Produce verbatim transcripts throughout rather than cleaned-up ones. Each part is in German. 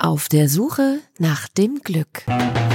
Auf der Suche nach dem Glück.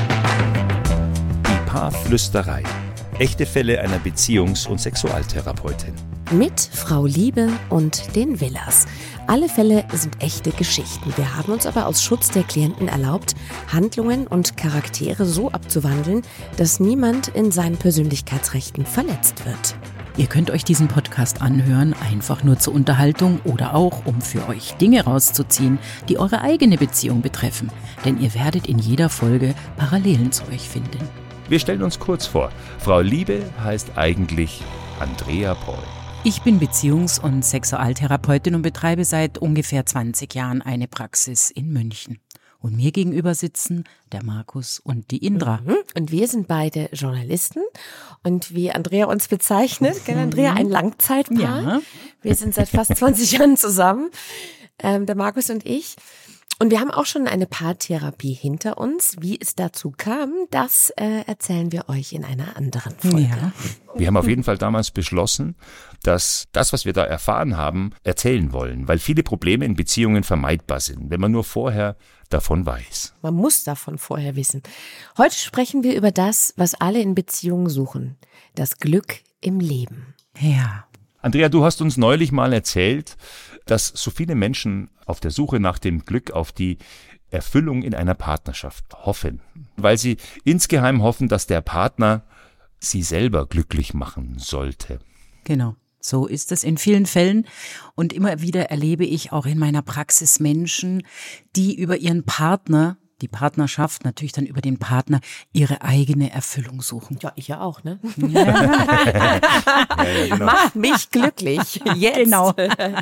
Die Paarflüsterei. Echte Fälle einer Beziehungs- und Sexualtherapeutin. Mit Frau Liebe und den Villas. Alle Fälle sind echte Geschichten. Wir haben uns aber aus Schutz der Klienten erlaubt, Handlungen und Charaktere so abzuwandeln, dass niemand in seinen Persönlichkeitsrechten verletzt wird. Ihr könnt euch diesen Podcast anhören, einfach nur zur Unterhaltung oder auch, um für euch Dinge rauszuziehen, die eure eigene Beziehung betreffen. Denn ihr werdet in jeder Folge Parallelen zu euch finden. Wir stellen uns kurz vor. Frau Liebe heißt eigentlich Andrea Paul. Ich bin Beziehungs- und Sexualtherapeutin und betreibe seit ungefähr zwanzig Jahren eine Praxis in München. Und mir gegenüber sitzen der Markus und die Indra. Mhm. Und wir sind beide Journalisten. Und wie Andrea uns bezeichnet, gell Andrea, ein Langzeitpaar. Ja. Wir sind seit fast zwanzig Jahren zusammen, ähm, der Markus und ich. Und wir haben auch schon eine Paartherapie hinter uns. Wie es dazu kam, das äh, erzählen wir euch in einer anderen Folge. Ja. Wir haben auf jeden Fall damals beschlossen, dass das, was wir da erfahren haben, erzählen wollen, weil viele Probleme in Beziehungen vermeidbar sind, wenn man nur vorher davon weiß. Man muss davon vorher wissen. Heute sprechen wir über das, was alle in Beziehungen suchen. Das Glück im Leben. Ja. Andrea, du hast uns neulich mal erzählt, dass so viele Menschen auf der Suche nach dem Glück auf die Erfüllung in einer Partnerschaft hoffen, weil sie insgeheim hoffen, dass der Partner sie selber glücklich machen sollte. Genau. So ist es in vielen Fällen und immer wieder erlebe ich auch in meiner Praxis Menschen, die über ihren Partner, die Partnerschaft, natürlich dann über den Partner, ihre eigene Erfüllung suchen. Ja, ich ja auch, ne? Ja. Ja, ja, genau. Mach mich glücklich. Jetzt. Genau.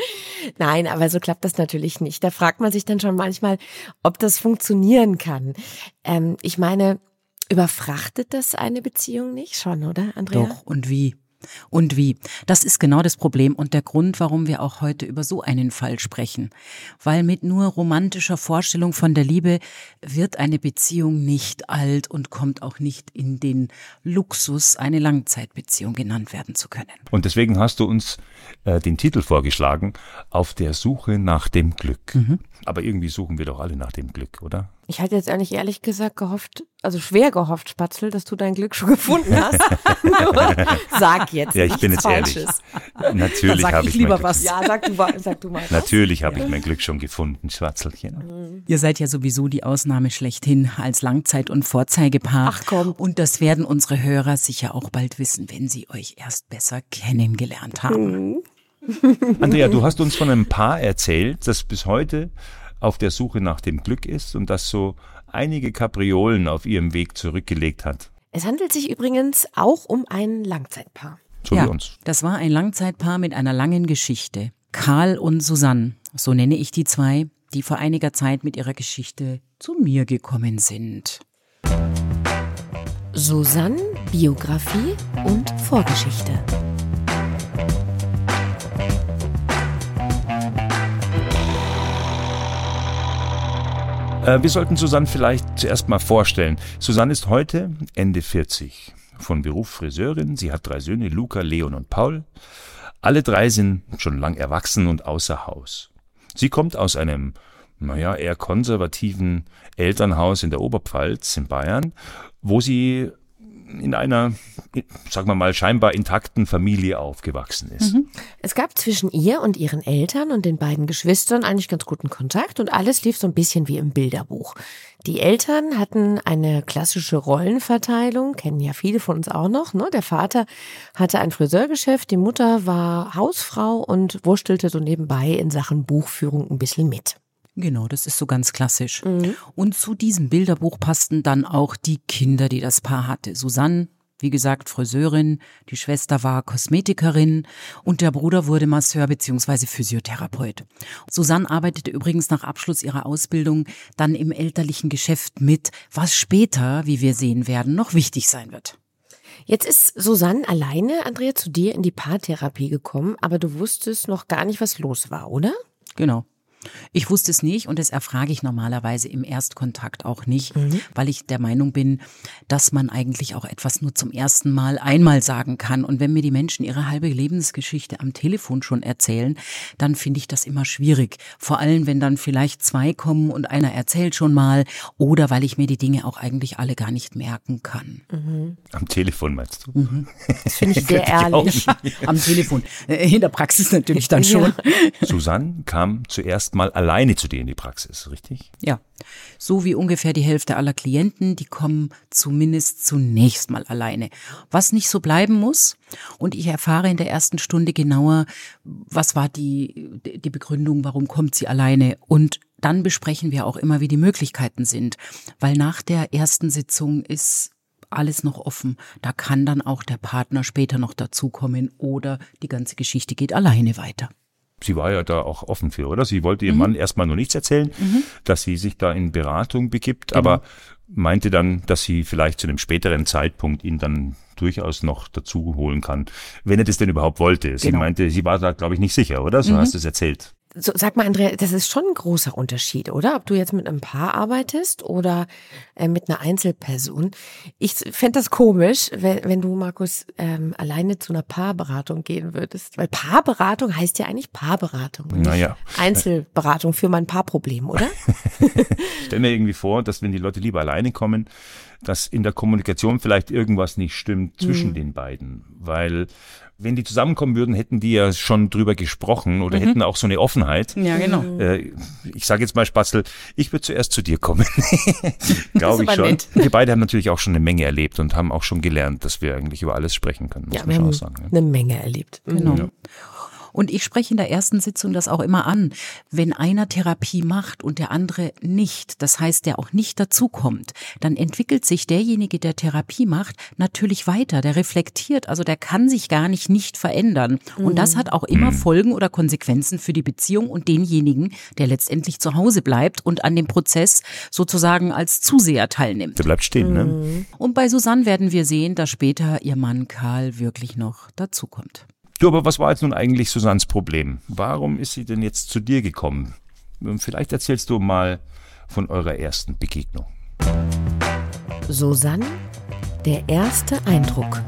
Nein, aber so klappt das natürlich nicht. Da fragt man sich dann schon manchmal, ob das funktionieren kann. Ähm, ich meine, überfrachtet das eine Beziehung nicht schon, oder, Andrea? Doch, und wie? Und wie? Das ist genau das Problem und der Grund, warum wir auch heute über so einen Fall sprechen. Weil mit nur romantischer Vorstellung von der Liebe wird eine Beziehung nicht alt und kommt auch nicht in den Luxus, eine Langzeitbeziehung genannt werden zu können. Und deswegen hast du uns äh, den Titel vorgeschlagen, Auf der Suche nach dem Glück. Mhm. Aber irgendwie suchen wir doch alle nach dem Glück, oder? Ich hatte jetzt eigentlich ehrlich gesagt gehofft, also schwer gehofft, Spatzel, dass du dein Glück schon gefunden hast. Sag jetzt Ja, ich nichts bin jetzt Falsches. ehrlich. Natürlich Sag habe ich ich lieber mein Glück. was. Ja, sag du mal, sag du mal. was. Natürlich habe ich mein Glück schon gefunden, Schwatzelchen. Ihr seid ja sowieso die Ausnahme schlechthin als Langzeit- und Vorzeigepaar. Ach komm. Und das werden unsere Hörer sicher auch bald wissen, wenn sie euch erst besser kennengelernt haben. Andrea, du hast uns von einem Paar erzählt, das bis heute auf der Suche nach dem Glück ist und das so einige Kapriolen auf ihrem Weg zurückgelegt hat. Es handelt sich übrigens auch um ein Langzeitpaar. So ja, wie uns. das war ein Langzeitpaar mit einer langen Geschichte. Karl und Susanne, so nenne ich die zwei, die vor einiger Zeit mit ihrer Geschichte zu mir gekommen sind. Susanne, Biografie und Vorgeschichte. Äh, wir sollten Susanne vielleicht zuerst mal vorstellen. Susanne ist heute Ende vierzig, von Beruf Friseurin. Sie hat drei Söhne, Luca, Leon und Paul. Alle drei sind schon lang erwachsen und außer Haus. Sie kommt aus einem, naja, eher konservativen Elternhaus in der Oberpfalz in Bayern, wo sie in einer, sagen wir mal, scheinbar intakten Familie aufgewachsen ist. Mhm. Es gab zwischen ihr und ihren Eltern und den beiden Geschwistern eigentlich ganz guten Kontakt und alles lief so ein bisschen wie im Bilderbuch. Die Eltern hatten eine klassische Rollenverteilung, kennen ja viele von uns auch noch, ne? Der Vater hatte ein Friseurgeschäft, die Mutter war Hausfrau und wurstelte so nebenbei in Sachen Buchführung ein bisschen mit. Genau, das ist so ganz klassisch. Mhm. Und zu diesem Bilderbuch passten dann auch die Kinder, die das Paar hatte. Susanne, wie gesagt, Friseurin, die Schwester war Kosmetikerin und der Bruder wurde Masseur bzw. Physiotherapeut. Susanne arbeitete übrigens nach Abschluss ihrer Ausbildung dann im elterlichen Geschäft mit, was später, wie wir sehen werden, noch wichtig sein wird. Jetzt ist Susanne alleine, Andrea, zu dir in die Paartherapie gekommen, aber du wusstest noch gar nicht, was los war, oder? Genau. Ich wusste es nicht und das erfrage ich normalerweise im Erstkontakt auch nicht, Mhm. weil ich der Meinung bin, dass man eigentlich auch etwas nur zum ersten Mal einmal sagen kann. Und wenn mir die Menschen ihre halbe Lebensgeschichte am Telefon schon erzählen, dann finde ich das immer schwierig. Vor allem, wenn dann vielleicht zwei kommen und einer erzählt schon mal oder weil ich mir die Dinge auch eigentlich alle gar nicht merken kann. Mhm. Am Telefon meinst du? Das finde ich sehr Könnte ich auch ehrlich. Am Telefon. Äh, In der Praxis natürlich dann schon. Susanne kam zuerst mal alleine zu dir in die Praxis, richtig? Ja, so wie ungefähr die Hälfte aller Klienten, die kommen zumindest zunächst mal alleine. Was nicht so bleiben muss. Und ich erfahre in der ersten Stunde genauer, was war die, die Begründung, warum kommt sie alleine. Und dann besprechen wir auch immer, wie die Möglichkeiten sind. Weil nach der ersten Sitzung ist alles noch offen. Da kann dann auch der Partner später noch dazukommen oder die ganze Geschichte geht alleine weiter. Sie war ja da auch offen für, oder? Sie wollte ihrem Mann erstmal noch nichts erzählen, dass sie sich da in Beratung begibt, aber meinte dann, dass sie vielleicht zu einem späteren Zeitpunkt ihn dann durchaus noch dazu holen kann, wenn er das denn überhaupt wollte. Sie Genau. meinte, sie war da, glaube ich, nicht sicher, oder? So hast du es erzählt. So, sag mal, Andrea, das ist schon ein großer Unterschied, oder? Ob du jetzt mit einem Paar arbeitest oder äh, mit einer Einzelperson. Ich fände das komisch, wenn, wenn du, Markus, ähm, alleine zu einer Paarberatung gehen würdest. Weil Paarberatung heißt ja eigentlich Paarberatung. und nicht Naja. Einzelberatung für mein Paarproblem, oder? Ich stelle mir irgendwie vor, dass wenn die Leute lieber alleine kommen, dass in der Kommunikation vielleicht irgendwas nicht stimmt zwischen den beiden. Weil wenn die zusammenkommen würden, hätten die ja schon drüber gesprochen oder hätten auch so eine Offenheit. Ja, genau. Äh, ich sage jetzt mal, Spatzel, ich würde zuerst zu dir kommen. Glaube ich aber schon. nett. Wir beide haben natürlich auch schon eine Menge erlebt und haben auch schon gelernt, dass wir eigentlich über alles sprechen können, muss Ja, man wir schon haben auch sagen. Ja. eine Menge erlebt. Genau. Ja. Und ich spreche in der ersten Sitzung das auch immer an. Wenn einer Therapie macht und der andere nicht, das heißt, der auch nicht dazukommt, dann entwickelt sich derjenige, der Therapie macht, natürlich weiter. Der reflektiert, also der kann sich gar nicht nicht verändern. Und das hat auch immer Folgen oder Konsequenzen für die Beziehung und denjenigen, der letztendlich zu Hause bleibt und an dem Prozess sozusagen als Zuseher teilnimmt. Der bleibt stehen, ne? Und bei Susanne werden wir sehen, dass später ihr Mann Karl wirklich noch dazukommt. Du, aber was war jetzt nun eigentlich Susannes Problem? Warum ist sie denn jetzt zu dir gekommen? Vielleicht erzählst du mal von eurer ersten Begegnung. Susanne, der erste Eindruck.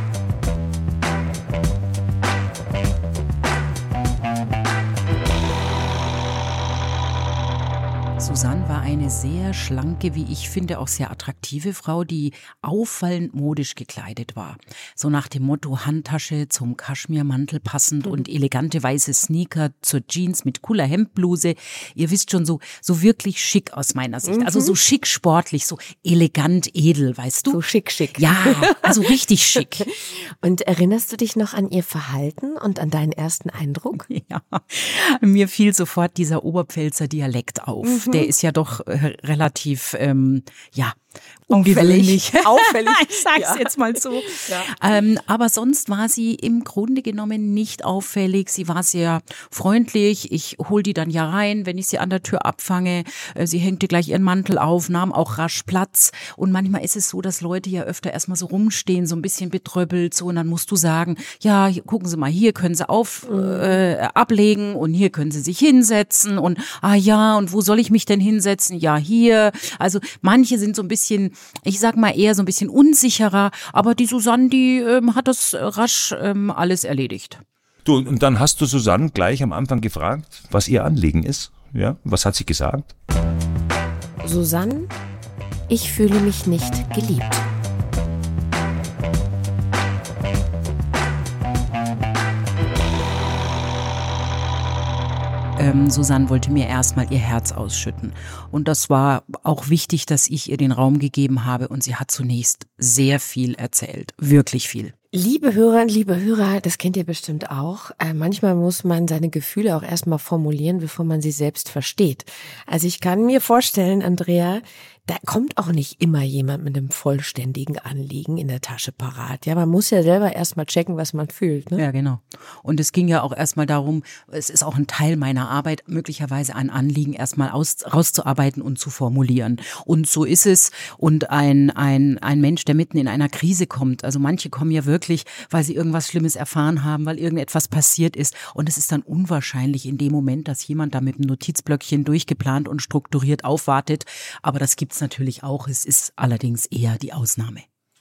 Susanne war eine sehr schlanke, wie ich finde, auch sehr attraktive Frau, die auffallend modisch gekleidet war. So nach dem Motto Handtasche zum Kaschmirmantel passend und elegante weiße Sneaker zur Jeans mit cooler Hemdbluse. Ihr wisst schon, so so wirklich schick aus meiner Sicht. Also so schick sportlich, so elegant edel, weißt du? So schick, schick. Ja, also richtig schick. Und erinnerst du dich noch an ihr Verhalten und an deinen ersten Eindruck? Ja, mir fiel sofort dieser Oberpfälzer Dialekt auf. Der ist ja doch äh, relativ, ähm, ja, ungewöhnlich. Auffällig. Ich sag's Ja. jetzt mal so. Ja. Ähm, aber sonst war sie im Grunde genommen nicht auffällig. Sie war sehr freundlich. Ich hol die dann ja rein, wenn ich sie an der Tür abfange. Äh, Sie hängte gleich ihren Mantel auf, nahm auch rasch Platz. Und manchmal ist es so, dass Leute ja öfter erstmal so rumstehen, so ein bisschen betröppelt. So, und dann musst du sagen, ja, hier, gucken Sie mal, hier können Sie auf, äh, ablegen und hier können Sie sich hinsetzen. Und ah ja, und wo soll ich mich denn hinsetzen? Ja, hier. Also manche sind so ein bisschen, ich sag mal eher so ein bisschen unsicherer, aber die Susanne, die ähm, hat das rasch ähm, alles erledigt. Du, und dann hast du Susanne gleich am Anfang gefragt, was ihr Anliegen ist. Ja, was hat sie gesagt? Susanne, ich fühle mich nicht geliebt. Ähm, Susanne wollte mir erstmal ihr Herz ausschütten. Und das war auch wichtig, dass ich ihr den Raum gegeben habe. Und sie hat zunächst sehr viel erzählt. Wirklich viel. Liebe Hörerinnen, liebe Hörer, das kennt ihr bestimmt auch. Äh, manchmal muss man seine Gefühle auch erstmal formulieren, bevor man sie selbst versteht. Also ich kann mir vorstellen, Andrea, Da kommt auch nicht immer jemand mit einem vollständigen Anliegen in der Tasche parat. Ja, man muss ja selber erstmal checken, was man fühlt. Ne? Ja, genau. Und es ging ja auch erstmal darum, es ist auch ein Teil meiner Arbeit, möglicherweise ein Anliegen erstmal aus, rauszuarbeiten und zu formulieren. Und so ist es. Und ein, ein, ein Mensch, der mitten in einer Krise kommt, also manche kommen ja wirklich, weil sie irgendwas Schlimmes erfahren haben, weil irgendetwas passiert ist. Und es ist dann unwahrscheinlich in dem Moment, dass jemand da mit einem Notizblöckchen durchgeplant und strukturiert aufwartet. Aber das gibt's natürlich auch. Es ist allerdings eher die Ausnahme.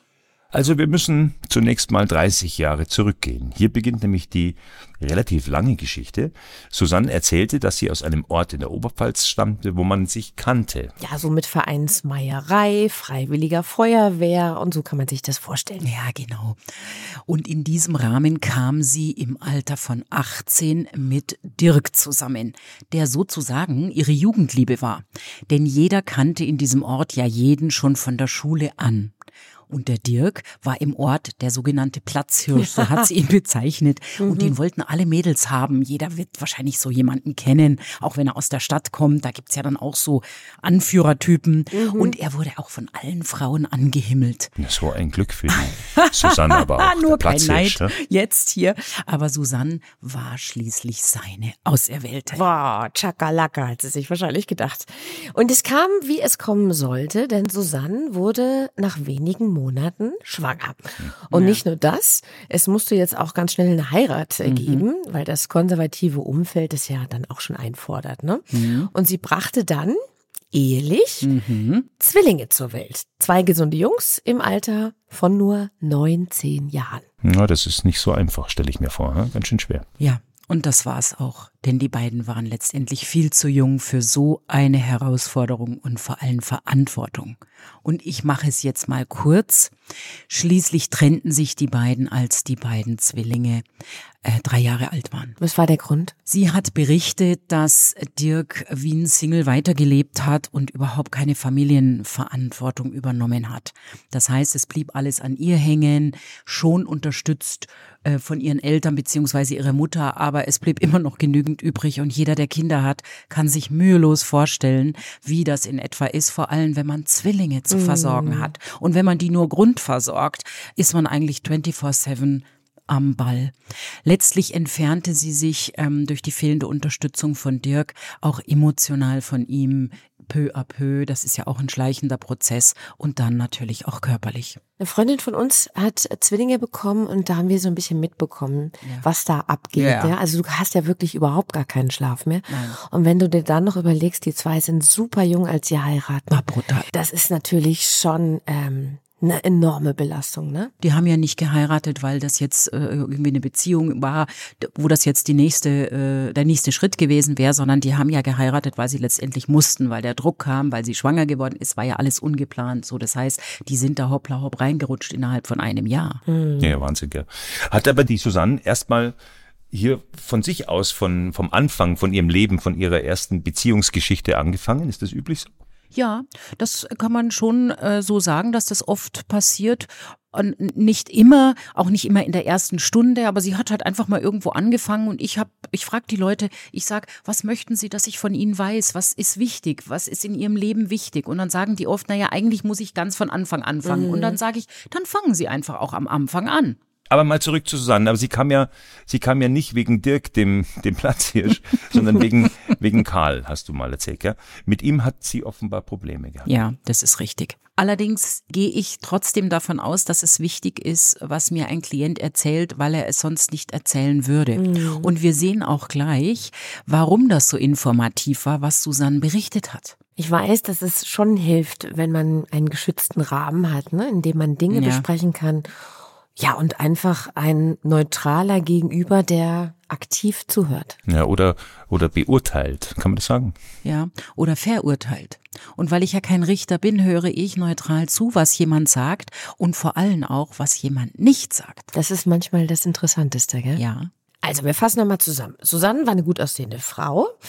Also wir müssen zunächst mal dreißig Jahre zurückgehen. Hier beginnt nämlich die relativ lange Geschichte. Susanne erzählte, dass sie aus einem Ort in der Oberpfalz stammte, wo man sich kannte. Ja, so mit Vereinsmeierei, freiwilliger Feuerwehr und so kann man sich das vorstellen. Ja, genau. Und in diesem Rahmen kam sie im Alter von achtzehn mit Dirk zusammen, der sozusagen ihre Jugendliebe war. Denn jeder kannte in diesem Ort ja jeden schon von der Schule an. Und der Dirk war im Ort der sogenannte Platzhirsch, so hat sie ihn bezeichnet. Und den wollten alle Mädels haben. Jeder wird wahrscheinlich so jemanden kennen, auch wenn er aus der Stadt kommt. Da gibt's ja dann auch so Anführertypen. Mhm. Und er wurde auch von allen Frauen angehimmelt. So ein Glück für die Susanne, aber auch Nur der kein Neid ja? jetzt hier. Aber Susanne war schließlich seine Auserwählte. Boah, Chakalaka, hat sie sich wahrscheinlich gedacht. Und es kam, wie es kommen sollte, denn Susanne wurde nach wenigen Monaten schwanger. Und ja. nicht nur das, es musste jetzt auch ganz schnell eine Heirat mhm. geben, weil das konservative Umfeld es ja dann auch schon einfordert. Ne? Mhm. Und sie brachte dann ehelich mhm. Zwillinge zur Welt. Zwei gesunde Jungs im Alter von nur neunzehn Jahren. Ja, das ist nicht so einfach, stelle ich mir vor. Hm? Ganz schön schwer. Ja. Und das war es auch, denn die beiden waren letztendlich viel zu jung für so eine Herausforderung und vor allem Verantwortung. Und ich mache es jetzt mal kurz. Schließlich trennten sich die beiden, als die beiden Zwillinge äh, drei Jahre alt waren. Was war der Grund? Sie hat berichtet, dass Dirk wie ein Single weitergelebt hat und überhaupt keine Familienverantwortung übernommen hat. Das heißt, es blieb alles an ihr hängen, schon unterstützt äh, von ihren Eltern bzw. ihrer Mutter, aber es blieb immer noch genügend übrig und jeder, der Kinder hat, kann sich mühelos vorstellen, wie das in etwa ist, vor allem wenn man Zwillinge zu versorgen hat. Und wenn man die nur grundversorgt, ist man eigentlich vierundzwanzig sieben am Ball. Letztlich entfernte sie sich ähm, durch die fehlende Unterstützung von Dirk auch emotional von ihm peu à peu. Das ist ja auch ein schleichender Prozess und dann natürlich auch körperlich. Eine Freundin von uns hat Zwillinge bekommen und da haben wir so ein bisschen mitbekommen, ja. was da abgeht. Ja. Ja. Also du hast ja wirklich überhaupt gar keinen Schlaf mehr. Nein. Und wenn du dir dann noch überlegst, die zwei sind super jung, als sie heiraten. Na, brutal. Das ist natürlich schon ähm, eine enorme Belastung, ne? Die haben ja nicht geheiratet, weil das jetzt äh, irgendwie eine Beziehung war, wo das jetzt die nächste, äh, der nächste Schritt gewesen wäre, sondern die haben ja geheiratet, weil sie letztendlich mussten, weil der Druck kam, weil sie schwanger geworden ist, war ja alles ungeplant. So, das heißt, die sind da hoppla hopp reingerutscht innerhalb von einem Jahr. Mhm. Ja, Wahnsinn, ja. Hat aber die Susanne erstmal hier von sich aus, von vom Anfang von ihrem Leben, von ihrer ersten Beziehungsgeschichte angefangen? Ist das üblich so? Ja, das kann man schon äh, so sagen, dass das oft passiert. Und nicht immer, auch nicht immer in der ersten Stunde, aber sie hat halt einfach mal irgendwo angefangen und ich hab, ich frage die Leute, ich sag, was möchten Sie, dass ich von Ihnen weiß? Was ist wichtig? Was ist in Ihrem Leben wichtig? Und dann sagen die oft, naja, eigentlich muss ich ganz von Anfang anfangen. Mhm. Und dann sage ich, dann fangen Sie einfach auch am Anfang an. Aber mal zurück zu Susanne. Aber sie kam ja, sie kam ja nicht wegen Dirk, dem, dem Platzhirsch, sondern wegen, wegen Karl, hast du mal erzählt, ja? Mit ihm hat sie offenbar Probleme gehabt. Ja, das ist richtig. Allerdings gehe ich trotzdem davon aus, dass es wichtig ist, was mir ein Klient erzählt, weil er es sonst nicht erzählen würde. Mhm. Und wir sehen auch gleich, warum das so informativ war, was Susanne berichtet hat. Ich weiß, dass es schon hilft, wenn man einen geschützten Rahmen hat, ne, in dem man Dinge ja. besprechen kann. Ja, und einfach ein neutraler Gegenüber, der aktiv zuhört. Ja, oder, oder beurteilt, kann man das sagen? Ja, oder verurteilt. Und weil ich ja kein Richter bin, höre ich neutral zu, was jemand sagt und vor allem auch, was jemand nicht sagt. Das ist manchmal das Interessanteste, gell? Ja. Also wir fassen nochmal zusammen. Susanne war eine gut aussehende Frau.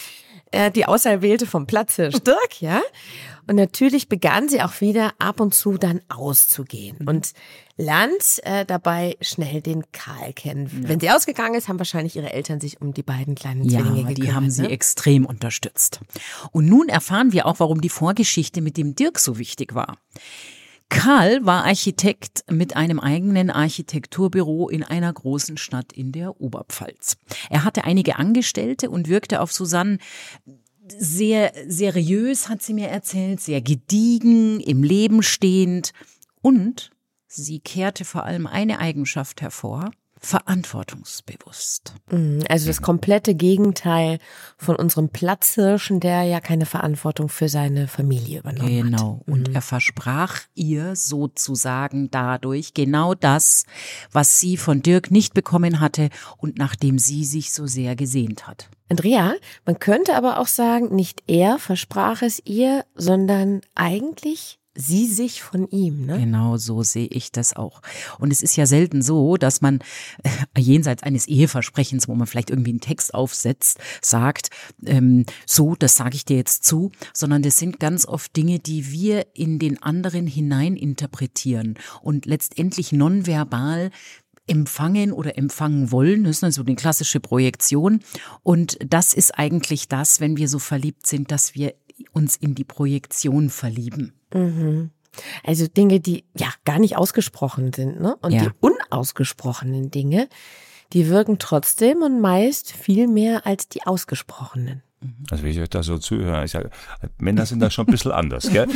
äh, die Auserwählte vom Platzhirsch Dirk, ja. Und natürlich begann sie auch wieder ab und zu dann auszugehen mhm. und lernt äh, dabei schnell den Karl kennen. Ja. Wenn sie ausgegangen ist, haben wahrscheinlich ihre Eltern sich um die beiden kleinen ja, Zwillinge gekümmert. Die haben sie ne? extrem unterstützt. Und nun erfahren wir auch, warum die Vorgeschichte mit dem Dirk so wichtig war. Karl war Architekt mit einem eigenen Architekturbüro in einer großen Stadt in der Oberpfalz. Er hatte einige Angestellte und wirkte auf Susanne sehr seriös, hat sie mir erzählt, sehr gediegen, im Leben stehend. Und sie kehrte vor allem eine Eigenschaft hervor: verantwortungsbewusst. Also das komplette Gegenteil von unserem Platzhirschen, der ja keine Verantwortung für seine Familie übernommen genau. hat. Genau. Und er versprach ihr sozusagen dadurch genau das, was sie von Dirk nicht bekommen hatte und nach dem sie sich so sehr gesehnt hat. Andrea, man könnte aber auch sagen, nicht er versprach es ihr, sondern eigentlich sie sich von ihm, ne? Genau, so sehe ich das auch. Und es ist ja selten so, dass man äh, jenseits eines Eheversprechens, wo man vielleicht irgendwie einen Text aufsetzt, sagt, ähm, so, das sage ich dir jetzt zu, sondern das sind ganz oft Dinge, die wir in den anderen hinein interpretieren und letztendlich nonverbal empfangen oder empfangen wollen. Das ist also eine klassische Projektion. Und das ist eigentlich das, wenn wir so verliebt sind, dass wir uns in die Projektion verlieben. Mhm. Also Dinge, die ja gar nicht ausgesprochen sind, ne? Und ja. die unausgesprochenen Dinge, die wirken trotzdem und meist viel mehr als die ausgesprochenen. Also wenn ich euch da so zuhöre, ich sage, Männer sind da schon ein bisschen anders, gell?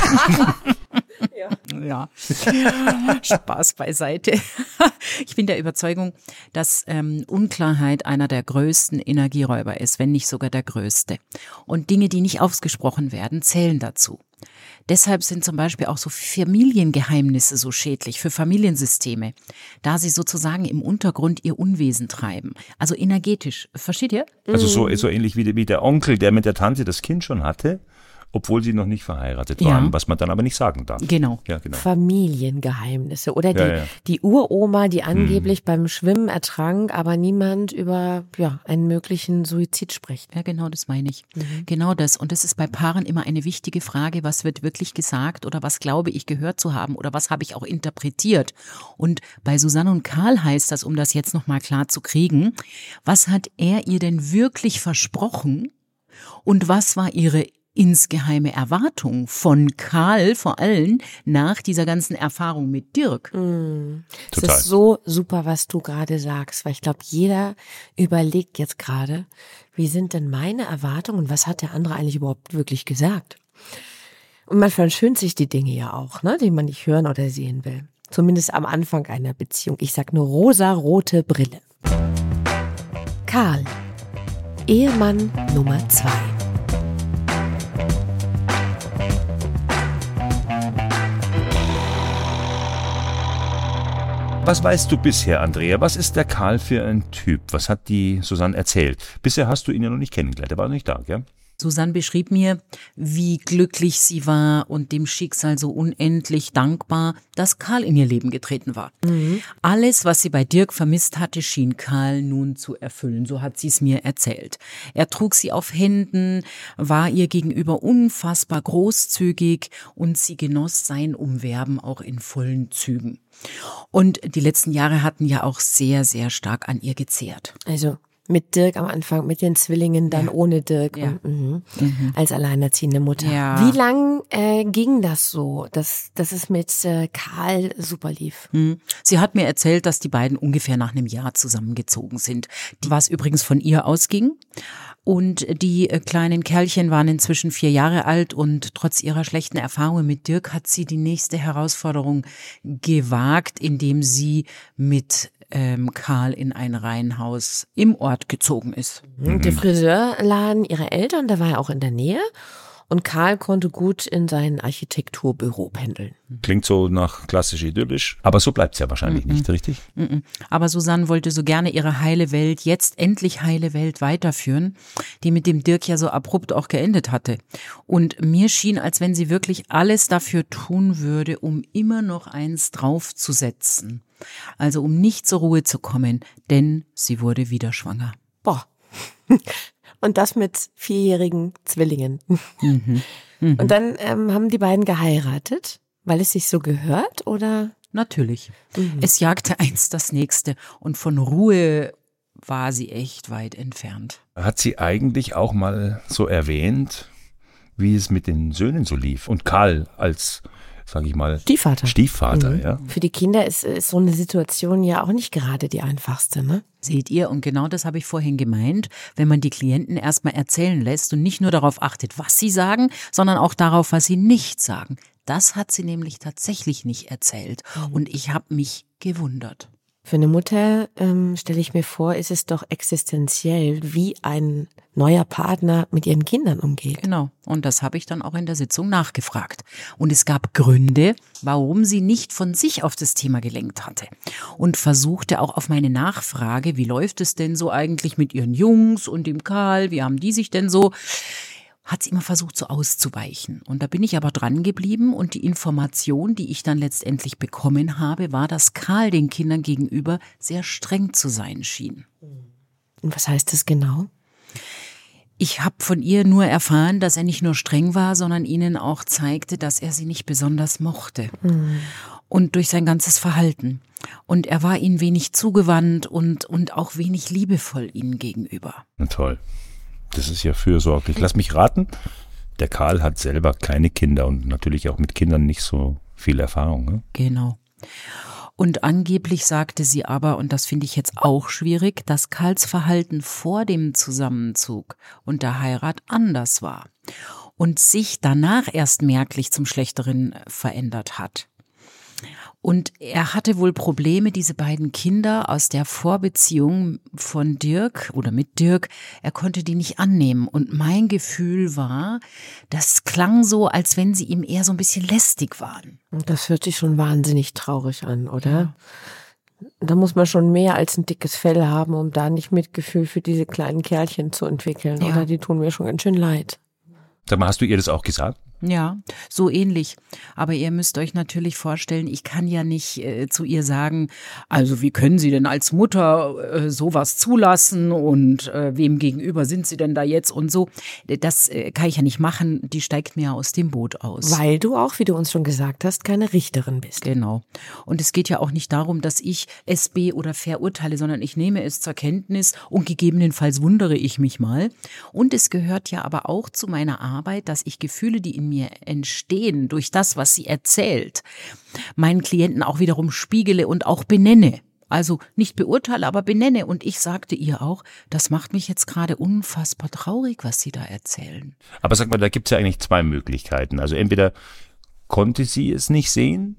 Ja. Spaß beiseite. Ich bin der Überzeugung, dass ähm, Unklarheit einer der größten Energieräuber ist, wenn nicht sogar der größte. Und Dinge, die nicht ausgesprochen werden, zählen dazu. Deshalb sind zum Beispiel auch so Familiengeheimnisse so schädlich für Familiensysteme, da sie sozusagen im Untergrund ihr Unwesen treiben. Also energetisch. Versteht ihr? Also so, so ähnlich wie, wie der Onkel, der mit der Tante das Kind schon hatte, obwohl sie noch nicht verheiratet waren, ja. was man dann aber nicht sagen darf. Genau. Ja, genau. Familiengeheimnisse oder die, ja, ja. die Uroma, die angeblich mhm. beim Schwimmen ertrank, aber niemand über ja, einen möglichen Suizid spricht. Ja, genau, das meine ich. Mhm. Genau das. Und das ist bei Paaren immer eine wichtige Frage, was wird wirklich gesagt oder was glaube ich gehört zu haben oder was habe ich auch interpretiert. Und bei Susanne und Karl heißt das, um das jetzt nochmal klar zu kriegen, was hat er ihr denn wirklich versprochen und was war ihre insgeheime Erwartung von Karl vor allem nach dieser ganzen Erfahrung mit Dirk. Mm. Es Total. ist so super, was du gerade sagst, weil ich glaube, jeder überlegt jetzt gerade, wie sind denn meine Erwartungen und was hat der andere eigentlich überhaupt wirklich gesagt? Und man verschönt sich die Dinge ja auch, ne, die man nicht hören oder sehen will. Zumindest am Anfang einer Beziehung. Ich sag nur rosa-rote Brille. Karl, Ehemann Nummer zwei. Was weißt du bisher, Andrea? Was ist der Karl für ein Typ? Was hat die Susanne erzählt? Bisher hast du ihn ja noch nicht kennengelernt, er war noch nicht da, gell? Susanne beschrieb mir, wie glücklich sie war und dem Schicksal so unendlich dankbar, dass Karl in ihr Leben getreten war. Mhm. Alles, was sie bei Dirk vermisst hatte, schien Karl nun zu erfüllen, so hat sie es mir erzählt. Er trug sie auf Händen, war ihr gegenüber unfassbar großzügig und sie genoss sein Umwerben auch in vollen Zügen. Und die letzten Jahre hatten ja auch sehr, sehr stark an ihr gezehrt. Also mit Dirk am Anfang, mit den Zwillingen, dann ja. ohne Dirk ja. und, mhm. Mhm. als alleinerziehende Mutter. Ja. Wie lang äh, ging das so, dass, dass es mit äh, Karl super lief? Mhm. Sie hat mir erzählt, dass die beiden ungefähr nach einem Jahr zusammengezogen sind, was übrigens von ihr ausging. Und die kleinen Kerlchen waren inzwischen vier Jahre alt und trotz ihrer schlechten Erfahrungen mit Dirk hat sie die nächste Herausforderung gewagt, indem sie mit ähm, Karl in ein Reihenhaus im Ort gezogen ist. Mhm. Der Friseurladen ihrer Eltern, der war ja auch in der Nähe. Und Karl konnte gut in sein Architekturbüro pendeln. Klingt so nach klassisch idyllisch, aber so bleibt's ja wahrscheinlich Mm-mm. nicht, richtig? Mm-mm. Aber Susanne wollte so gerne ihre heile Welt, jetzt endlich heile Welt weiterführen, die mit dem Dirk ja so abrupt auch geendet hatte. Und mir schien, als wenn sie wirklich alles dafür tun würde, um immer noch eins draufzusetzen. Also um nicht zur Ruhe zu kommen, denn sie wurde wieder schwanger. Boah. Und das mit vierjährigen Zwillingen. Mhm. Mhm. Und dann ähm, haben die beiden geheiratet, weil es sich so gehört, oder? Natürlich. Mhm. Es jagte eins das nächste und von Ruhe war sie echt weit entfernt. Hat sie eigentlich auch mal so erwähnt, wie es mit den Söhnen so lief? Und Karl als, sag ich mal, Stiefvater. Stiefvater, Mhm. ja. Für die Kinder ist, ist so eine Situation ja auch nicht gerade die einfachste, ne? Seht ihr, und genau das habe ich vorhin gemeint, wenn man die Klienten erstmal erzählen lässt und nicht nur darauf achtet, was sie sagen, sondern auch darauf, was sie nicht sagen. Das hat sie nämlich tatsächlich nicht erzählt. Mhm. Und ich habe mich gewundert. Für eine Mutter, ähm, stelle ich mir vor, ist es doch existenziell, wie ein neuer Partner mit ihren Kindern umgeht. Genau. Und das habe ich dann auch in der Sitzung nachgefragt. Und es gab Gründe, warum sie nicht von sich auf das Thema gelenkt hatte. Und versuchte auch auf meine Nachfrage, wie läuft es denn so eigentlich mit ihren Jungs und dem Karl, wie haben die sich denn so, hat sie immer versucht, so auszuweichen. Und da bin ich aber dran geblieben und die Information, die ich dann letztendlich bekommen habe, war, dass Karl den Kindern gegenüber sehr streng zu sein schien. Und was heißt das genau? Ich habe von ihr nur erfahren, dass er nicht nur streng war, sondern ihnen auch zeigte, dass er sie nicht besonders mochte. Mhm. Und durch sein ganzes Verhalten. Und er war ihnen wenig zugewandt und, und auch wenig liebevoll ihnen gegenüber. Na toll. Das ist ja fürsorglich. Lass mich raten, der Karl hat selber keine Kinder und natürlich auch mit Kindern nicht so viel Erfahrung. Ne? Genau. Und angeblich sagte sie aber, und das finde ich jetzt auch schwierig, dass Karls Verhalten vor dem Zusammenzug und der Heirat anders war und sich danach erst merklich zum Schlechteren verändert hat. Und er hatte wohl Probleme, diese beiden Kinder aus der Vorbeziehung von Dirk oder mit Dirk, er konnte die nicht annehmen. Und mein Gefühl war, das klang so, als wenn sie ihm eher so ein bisschen lästig waren. Und das hört sich schon wahnsinnig traurig an, oder? Ja. Da muss man schon mehr als ein dickes Fell haben, um da nicht Mitgefühl für diese kleinen Kerlchen zu entwickeln. Ja. Oder die tun mir schon ganz schön leid. Sag mal, hast du ihr das auch gesagt? Ja, so ähnlich. Aber ihr müsst euch natürlich vorstellen, ich kann ja nicht äh, zu ihr sagen, also wie können Sie denn als Mutter äh, sowas zulassen und äh, wem gegenüber sind Sie denn da jetzt und so. Das äh, kann ich ja nicht machen, die steigt mir aus dem Boot aus. Weil du auch, wie du uns schon gesagt hast, keine Richterin bist. Genau. Und es geht ja auch nicht darum, dass ich S B oder verurteile, sondern ich nehme es zur Kenntnis und gegebenenfalls wundere ich mich mal. Und es gehört ja aber auch zu meiner Arbeit, dass ich Gefühle, die in mir entstehen durch das, was sie erzählt, meinen Klienten auch wiederum spiegele und auch benenne. Also nicht beurteile, aber benenne. Und ich sagte ihr auch, das macht mich jetzt gerade unfassbar traurig, was Sie da erzählen. Aber sag mal, da gibt es ja eigentlich zwei Möglichkeiten. Also entweder konnte sie es nicht sehen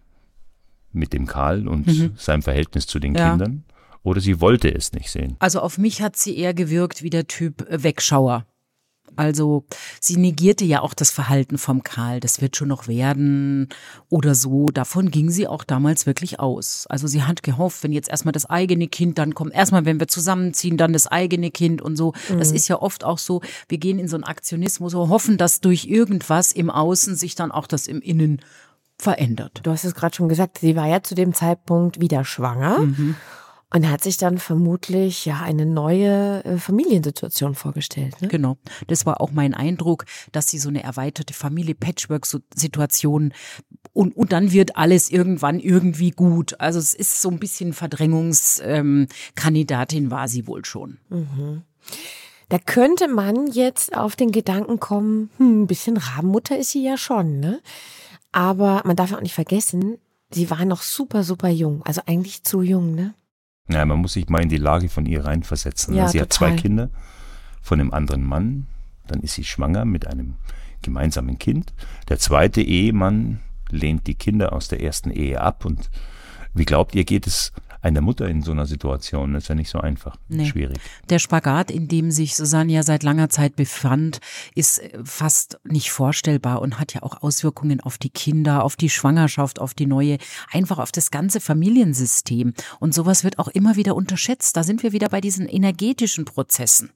mit dem Karl und mhm. seinem Verhältnis zu den ja. Kindern, oder sie wollte es nicht sehen. Also auf mich hat sie eher gewirkt wie der Typ Wegschauer. Also sie negierte ja auch das Verhalten vom Karl, das wird schon noch werden oder so. Davon ging sie auch damals wirklich aus. Also sie hat gehofft, wenn jetzt erstmal das eigene Kind, dann kommt erstmal, wenn wir zusammenziehen, dann das eigene Kind und so. Mhm. Das ist ja oft auch so, wir gehen in so einen Aktionismus und hoffen, dass durch irgendwas im Außen sich dann auch das im Innen verändert. Du hast es gerade schon gesagt, sie war ja zu dem Zeitpunkt wieder schwanger. Mhm. Und hat sich dann vermutlich ja eine neue äh, Familiensituation vorgestellt. Ne? Genau, das war auch mein Eindruck, dass sie so eine erweiterte Familie-Patchwork-Situation und, und dann wird alles irgendwann irgendwie gut. Also es ist so ein bisschen Verdrängungskandidatin ähm, war sie wohl schon. Mhm. Da könnte man jetzt auf den Gedanken kommen, hm, ein bisschen Rabenmutter ist sie ja schon, ne? Aber man darf auch nicht vergessen, sie war noch super, super jung. Also eigentlich zu jung, ne? Ja, man muss sich mal in die Lage von ihr reinversetzen. Ja, sie total. hat zwei Kinder von einem anderen Mann, dann ist sie schwanger mit einem gemeinsamen Kind. Der zweite Ehemann lehnt die Kinder aus der ersten Ehe ab. Und wie glaubt ihr, geht es einer Mutter in so einer Situation? Das ist ja nicht so einfach, nee. Schwierig. Der Spagat, in dem sich Susanne ja seit langer Zeit befand, ist fast nicht vorstellbar und hat ja auch Auswirkungen auf die Kinder, auf die Schwangerschaft, auf die neue, einfach auf das ganze Familiensystem. Und sowas wird auch immer wieder unterschätzt. Da sind wir wieder bei diesen energetischen Prozessen.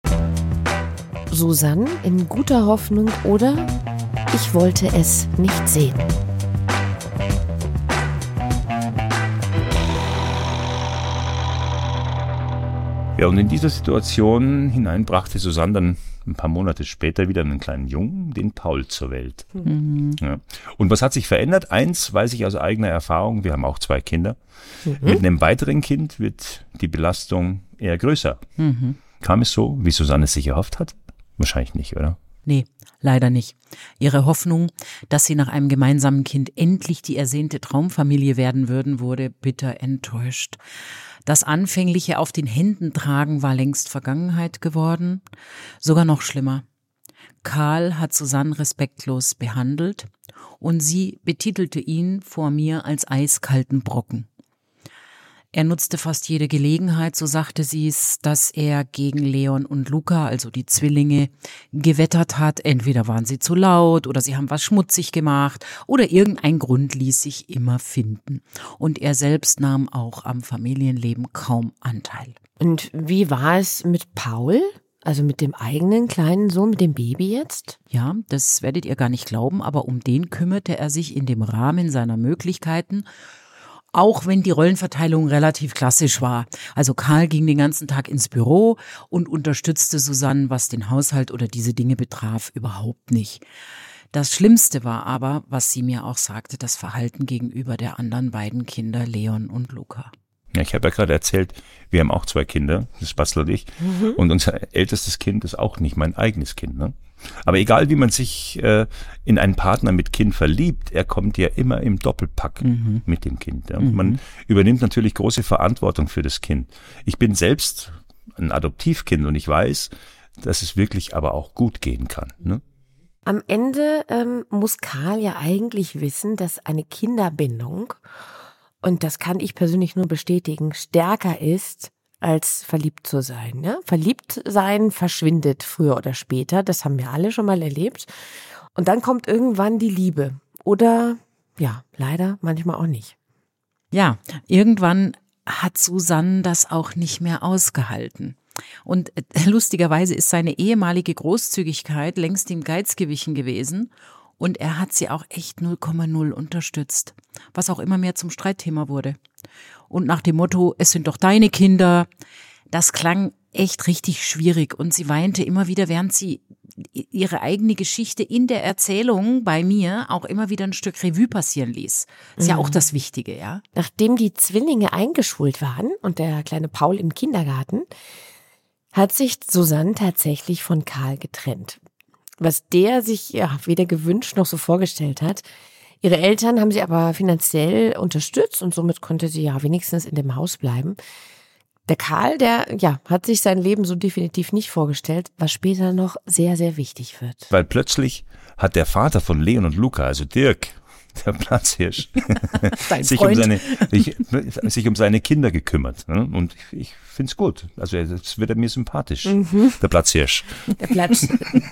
Susanne in guter Hoffnung oder ich wollte es nicht sehen. Ja, und in dieser Situation hinein brachte Susanne dann ein paar Monate später wieder einen kleinen Jungen, den Paul, zur Welt. Mhm. Ja. Und was hat sich verändert? Eins weiß ich aus eigener Erfahrung, wir haben auch zwei Kinder. Mhm. Mit einem weiteren Kind wird die Belastung eher größer. Mhm. Kam es so, wie Susanne es sich erhofft hat? Wahrscheinlich nicht, oder? Nee, leider nicht. Ihre Hoffnung, dass sie nach einem gemeinsamen Kind endlich die ersehnte Traumfamilie werden würden, wurde bitter enttäuscht. Das anfängliche Auf den Händen tragen war längst Vergangenheit geworden. Sogar noch schlimmer. Karl hat Susanne respektlos behandelt und sie betitelte ihn vor mir als eiskalten Brocken. Er nutzte fast jede Gelegenheit, so sagte sie es, dass er gegen Leon und Luca, also die Zwillinge, gewettert hat. Entweder waren sie zu laut oder sie haben was schmutzig gemacht oder irgendein Grund ließ sich immer finden. Und er selbst nahm auch am Familienleben kaum Anteil. Und wie war es mit Paul? Also mit dem eigenen kleinen Sohn, mit dem Baby jetzt? Ja, das werdet ihr gar nicht glauben, aber um den kümmerte er sich in dem Rahmen seiner Möglichkeiten, auch wenn die Rollenverteilung relativ klassisch war. Also Karl ging den ganzen Tag ins Büro und unterstützte Susanne, was den Haushalt oder diese Dinge betraf, überhaupt nicht. Das Schlimmste war aber, was sie mir auch sagte, das Verhalten gegenüber der anderen beiden Kinder, Leon und Luca. Ja, ich habe ja gerade erzählt, wir haben auch zwei Kinder, das Bastel und ich. Mhm. Und unser ältestes Kind ist auch nicht mein eigenes Kind, ne? Aber egal, wie man sich äh, in einen Partner mit Kind verliebt, er kommt ja immer im Doppelpack mhm. mit dem Kind. Ja. Mhm. Man übernimmt natürlich große Verantwortung für das Kind. Ich bin selbst ein Adoptivkind und ich weiß, dass es wirklich aber auch gut gehen kann. Ne? Am Ende ähm, muss Karl ja eigentlich wissen, dass eine Kinderbindung, und das kann ich persönlich nur bestätigen, stärker ist, als verliebt zu sein. Ne? Verliebt sein verschwindet früher oder später, das haben wir alle schon mal erlebt. Und dann kommt irgendwann die Liebe. Oder, ja, leider manchmal auch nicht. Ja, irgendwann hat Susanne das auch nicht mehr ausgehalten. Und lustigerweise ist seine ehemalige Großzügigkeit längst dem Geiz gewichen gewesen. Und er hat sie auch echt null Komma null unterstützt, was auch immer mehr zum Streitthema wurde. Und nach dem Motto, es sind doch deine Kinder, das klang echt richtig schwierig. Und sie weinte immer wieder, während sie ihre eigene Geschichte in der Erzählung bei mir auch immer wieder ein Stück Revue passieren ließ. Ist mhm. ja auch das Wichtige, ja. Nachdem die Zwillinge eingeschult waren und der kleine Paul im Kindergarten, hat sich Susanne tatsächlich von Karl getrennt. Was der sich ja weder gewünscht noch so vorgestellt hat. Ihre Eltern haben sie aber finanziell unterstützt und somit konnte sie ja wenigstens in dem Haus bleiben. Der Karl, der ja hat sich sein Leben so definitiv nicht vorgestellt, was später noch sehr, sehr wichtig wird. Weil plötzlich hat der Vater von Leon und Luca, also Dirk, der Platzhirsch, sich, um seine, sich, sich um seine Kinder gekümmert. Ne? Und ich, ich finde es gut. Also jetzt wird er mir sympathisch. Mhm. Der Platzhirsch. Der Platz.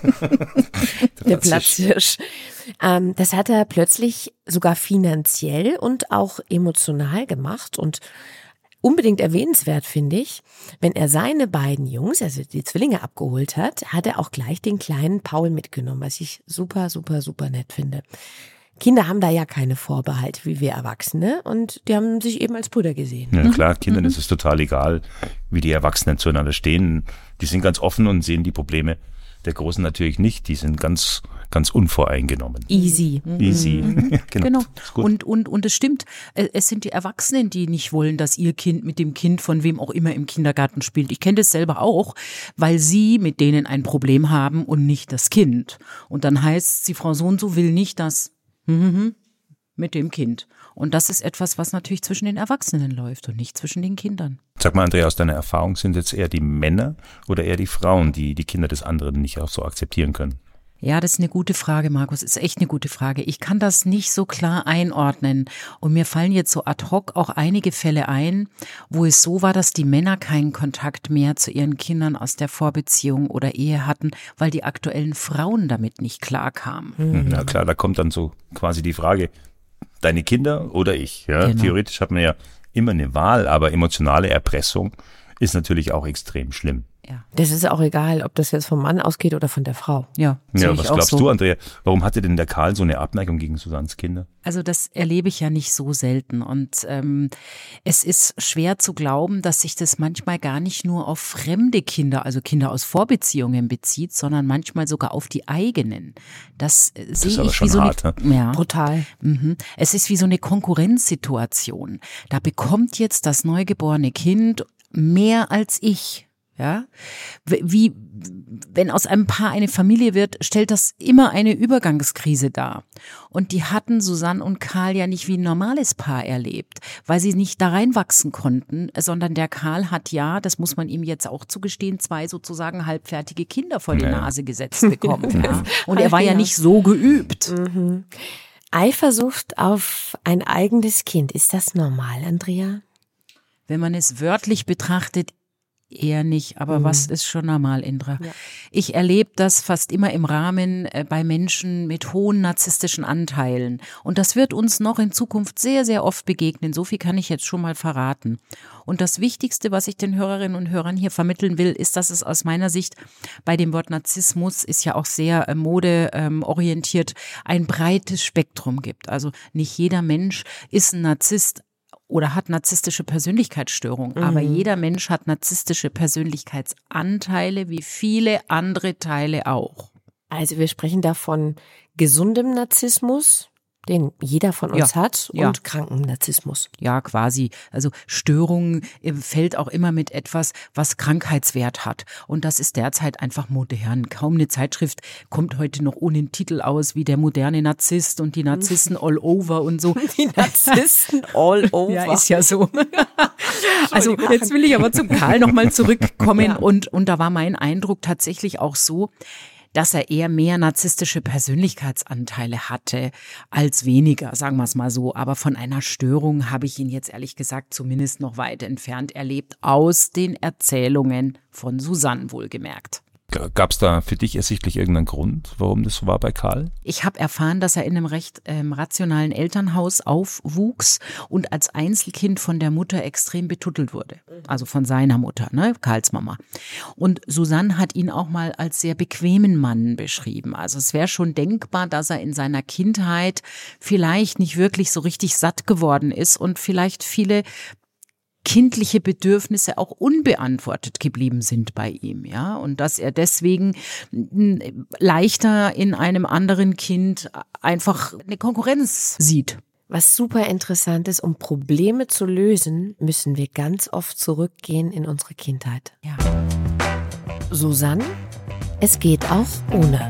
Der Platzhirsch. Ähm, das hat er plötzlich sogar finanziell und auch emotional gemacht. Und unbedingt erwähnenswert finde ich, wenn er seine beiden Jungs, also die Zwillinge, abgeholt hat, hat er auch gleich den kleinen Paul mitgenommen, was ich super, super, super nett finde. Kinder haben da ja keine Vorbehalte wie wir Erwachsene und die haben sich eben als Brüder gesehen. Ja klar, Kindern mhm. ist es total egal, wie die Erwachsenen zueinander stehen. Die sind ganz offen und sehen die Probleme der Großen natürlich nicht. Die sind ganz, ganz unvoreingenommen. Easy. Easy. Mhm. genau. genau. Und, und, und es stimmt, es sind die Erwachsenen, die nicht wollen, dass ihr Kind mit dem Kind von wem auch immer im Kindergarten spielt. Ich kenne das selber auch, weil sie mit denen ein Problem haben und nicht das Kind. Und dann heißt es, die Frau so und so will nicht, dass Mhm, mit dem Kind. Und das ist etwas, was natürlich zwischen den Erwachsenen läuft und nicht zwischen den Kindern. Sag mal, Andrea, aus deiner Erfahrung, sind jetzt eher die Männer oder eher die Frauen, die die Kinder des anderen nicht auch so akzeptieren können? Ja, das ist eine gute Frage, Markus. Ist echt eine gute Frage. Ich kann das nicht so klar einordnen. Und mir fallen jetzt so ad hoc auch einige Fälle ein, wo es so war, dass die Männer keinen Kontakt mehr zu ihren Kindern aus der Vorbeziehung oder Ehe hatten, weil die aktuellen Frauen damit nicht klarkamen. Mhm. Na klar, da kommt dann so quasi die Frage, deine Kinder oder ich? Ja, genau. Theoretisch hat man ja immer eine Wahl, aber emotionale Erpressung ist natürlich auch extrem schlimm. Ja. Das ist auch egal, ob das jetzt vom Mann ausgeht oder von der Frau. Ja, ja was glaubst so. du, Andrea? Warum hatte denn der Karl so eine Abneigung gegen Susannes Kinder? Also das erlebe ich ja nicht so selten und ähm, es ist schwer zu glauben, dass sich das manchmal gar nicht nur auf fremde Kinder, also Kinder aus Vorbeziehungen bezieht, sondern manchmal sogar auf die eigenen. Das, äh, das sehe ist aber ich schon wie so hart, eine, ne? ja, Brutal. Mhm. Es ist wie so eine Konkurrenzsituation. Da bekommt jetzt das neugeborene Kind mehr als ich. Ja, wie, wenn aus einem Paar eine Familie wird, stellt das immer eine Übergangskrise dar. Und die hatten Susanne und Karl ja nicht wie ein normales Paar erlebt, weil sie nicht da reinwachsen konnten, sondern der Karl hat ja, das muss man ihm jetzt auch zugestehen, zwei sozusagen halbfertige Kinder vor die ja. Nase gesetzt bekommen. Ja. Und er war ja nicht so geübt. Mhm. Eifersucht auf ein eigenes Kind, ist das normal, Andrea? Wenn man es wörtlich betrachtet, eher nicht, aber mhm. was ist schon normal, Indra? Ja. Ich erlebe das fast immer im Rahmen äh, bei Menschen mit hohen narzisstischen Anteilen. Und das wird uns noch in Zukunft sehr, sehr oft begegnen. So viel kann ich jetzt schon mal verraten. Und das Wichtigste, was ich den Hörerinnen und Hörern hier vermitteln will, ist, dass es aus meiner Sicht bei dem Wort Narzissmus, ist ja auch sehr äh, modeorientiert, ein breites Spektrum gibt. Also nicht jeder Mensch ist ein Narzisst oder hat narzisstische Persönlichkeitsstörung. Mhm. Aber jeder Mensch hat narzisstische Persönlichkeitsanteile, wie viele andere Teile auch. Also wir sprechen da von gesundem Narzissmus, den jeder von uns ja. hat, und ja. krankem Narzissmus. Ja, quasi. Also Störung fällt auch immer mit etwas, was Krankheitswert hat. Und das ist derzeit einfach modern. Kaum eine Zeitschrift kommt heute noch ohne den Titel aus, wie der moderne Narzisst und die Narzissten all over und so. Die Narzissten all over. Ja, ist ja so. Also jetzt will ich aber zum Karl nochmal zurückkommen. Ja. Und, und da war mein Eindruck tatsächlich auch so, dass er eher mehr narzisstische Persönlichkeitsanteile hatte als weniger, sagen wir es mal so. Aber von einer Störung habe ich ihn jetzt ehrlich gesagt zumindest noch weit entfernt erlebt, aus den Erzählungen von Susanne wohlgemerkt. Gab es da für dich ersichtlich irgendeinen Grund, warum das so war bei Karl? Ich habe erfahren, dass er in einem recht ähm, rationalen Elternhaus aufwuchs und als Einzelkind von der Mutter extrem betuttelt wurde. Also von seiner Mutter, ne, Karls Mama. Und Susanne hat ihn auch mal als sehr bequemen Mann beschrieben. Also es wäre schon denkbar, dass er in seiner Kindheit vielleicht nicht wirklich so richtig satt geworden ist und vielleicht viele kindliche Bedürfnisse auch unbeantwortet geblieben sind bei ihm, ja, und dass er deswegen leichter in einem anderen Kind einfach eine Konkurrenz sieht. Was super interessant ist, um Probleme zu lösen, müssen wir ganz oft zurückgehen in unsere Kindheit. Ja. Susanne, es geht auch ohne.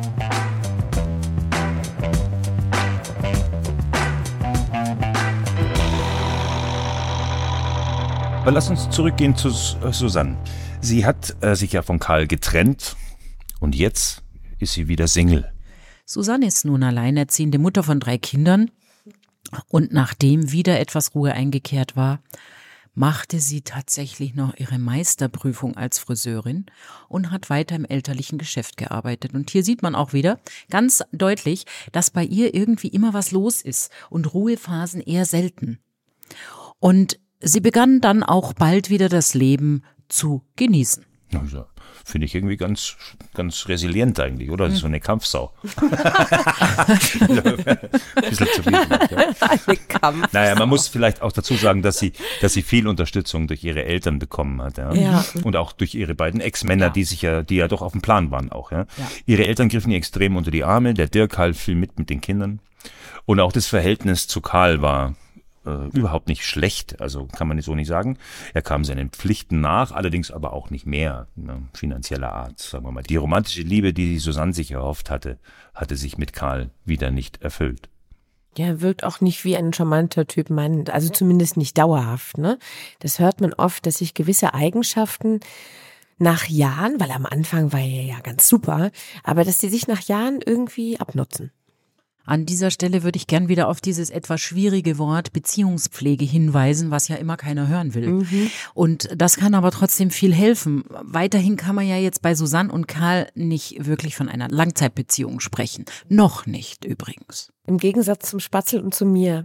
Aber lass uns zurückgehen zu Susanne. Sie hat äh, sich ja von Karl getrennt und jetzt ist sie wieder Single. Susanne ist nun alleinerziehende Mutter von drei Kindern und nachdem wieder etwas Ruhe eingekehrt war, machte sie tatsächlich noch ihre Meisterprüfung als Friseurin und hat weiter im elterlichen Geschäft gearbeitet. Und hier sieht man auch wieder ganz deutlich, dass bei ihr irgendwie immer was los ist und Ruhephasen eher selten. Und sie begann dann auch bald wieder das Leben zu genießen. Also, finde ich irgendwie ganz, ganz resilient eigentlich, oder? Das ist so eine Kampfsau. Ein bisschen zu viel. Ja. Eine Kampfsau. Naja, man muss vielleicht auch dazu sagen, dass sie, dass sie viel Unterstützung durch ihre Eltern bekommen hat. Ja? Ja. Und auch durch ihre beiden Ex-Männer, Ja. die sich ja, die ja doch auf dem Plan waren auch. Ja? Ja. Ihre Eltern griffen ihr extrem unter die Arme. Der Dirk half viel mit mit den Kindern. Und auch das Verhältnis zu Karl war Äh, überhaupt nicht schlecht, also kann man so nicht sagen. Er kam seinen Pflichten nach, allerdings aber auch nicht mehr, ne, finanzieller Art, sagen wir mal. Die romantische Liebe, die Susanne sich erhofft hatte, hatte sich mit Karl wieder nicht erfüllt. Ja, er wirkt auch nicht wie ein charmanter Typ, Mann, also zumindest nicht dauerhaft, ne? Das hört man oft, dass sich gewisse Eigenschaften nach Jahren, weil am Anfang war er ja ganz super, aber dass die sich nach Jahren irgendwie abnutzen. An dieser Stelle würde ich gern wieder auf dieses etwas schwierige Wort Beziehungspflege hinweisen, was ja immer keiner hören will. Mhm. Und das kann aber trotzdem viel helfen. Weiterhin kann man ja jetzt bei Susanne und Karl nicht wirklich von einer Langzeitbeziehung sprechen. Noch nicht übrigens. Im Gegensatz zum Spatzel und zu mir.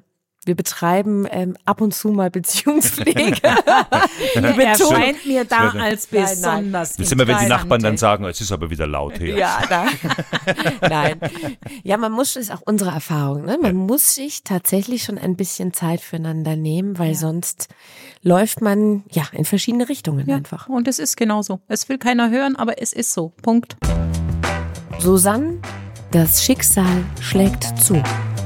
Wir betreiben ähm, ab und zu mal Beziehungspflege. Er scheint mir da als besonders nein, nein. Das ist immer, wenn die Nachbarn dann sagen, es ist aber wieder laut hier. Ja, da. Nein. Ja, man muss, das ist auch unsere Erfahrung, ne? Man ja. muss sich tatsächlich schon ein bisschen Zeit füreinander nehmen, weil ja. sonst läuft man ja in verschiedene Richtungen ja. einfach. Und es ist genauso. Es will keiner hören, aber es ist so. Punkt. Susanne, das Schicksal schlägt zu.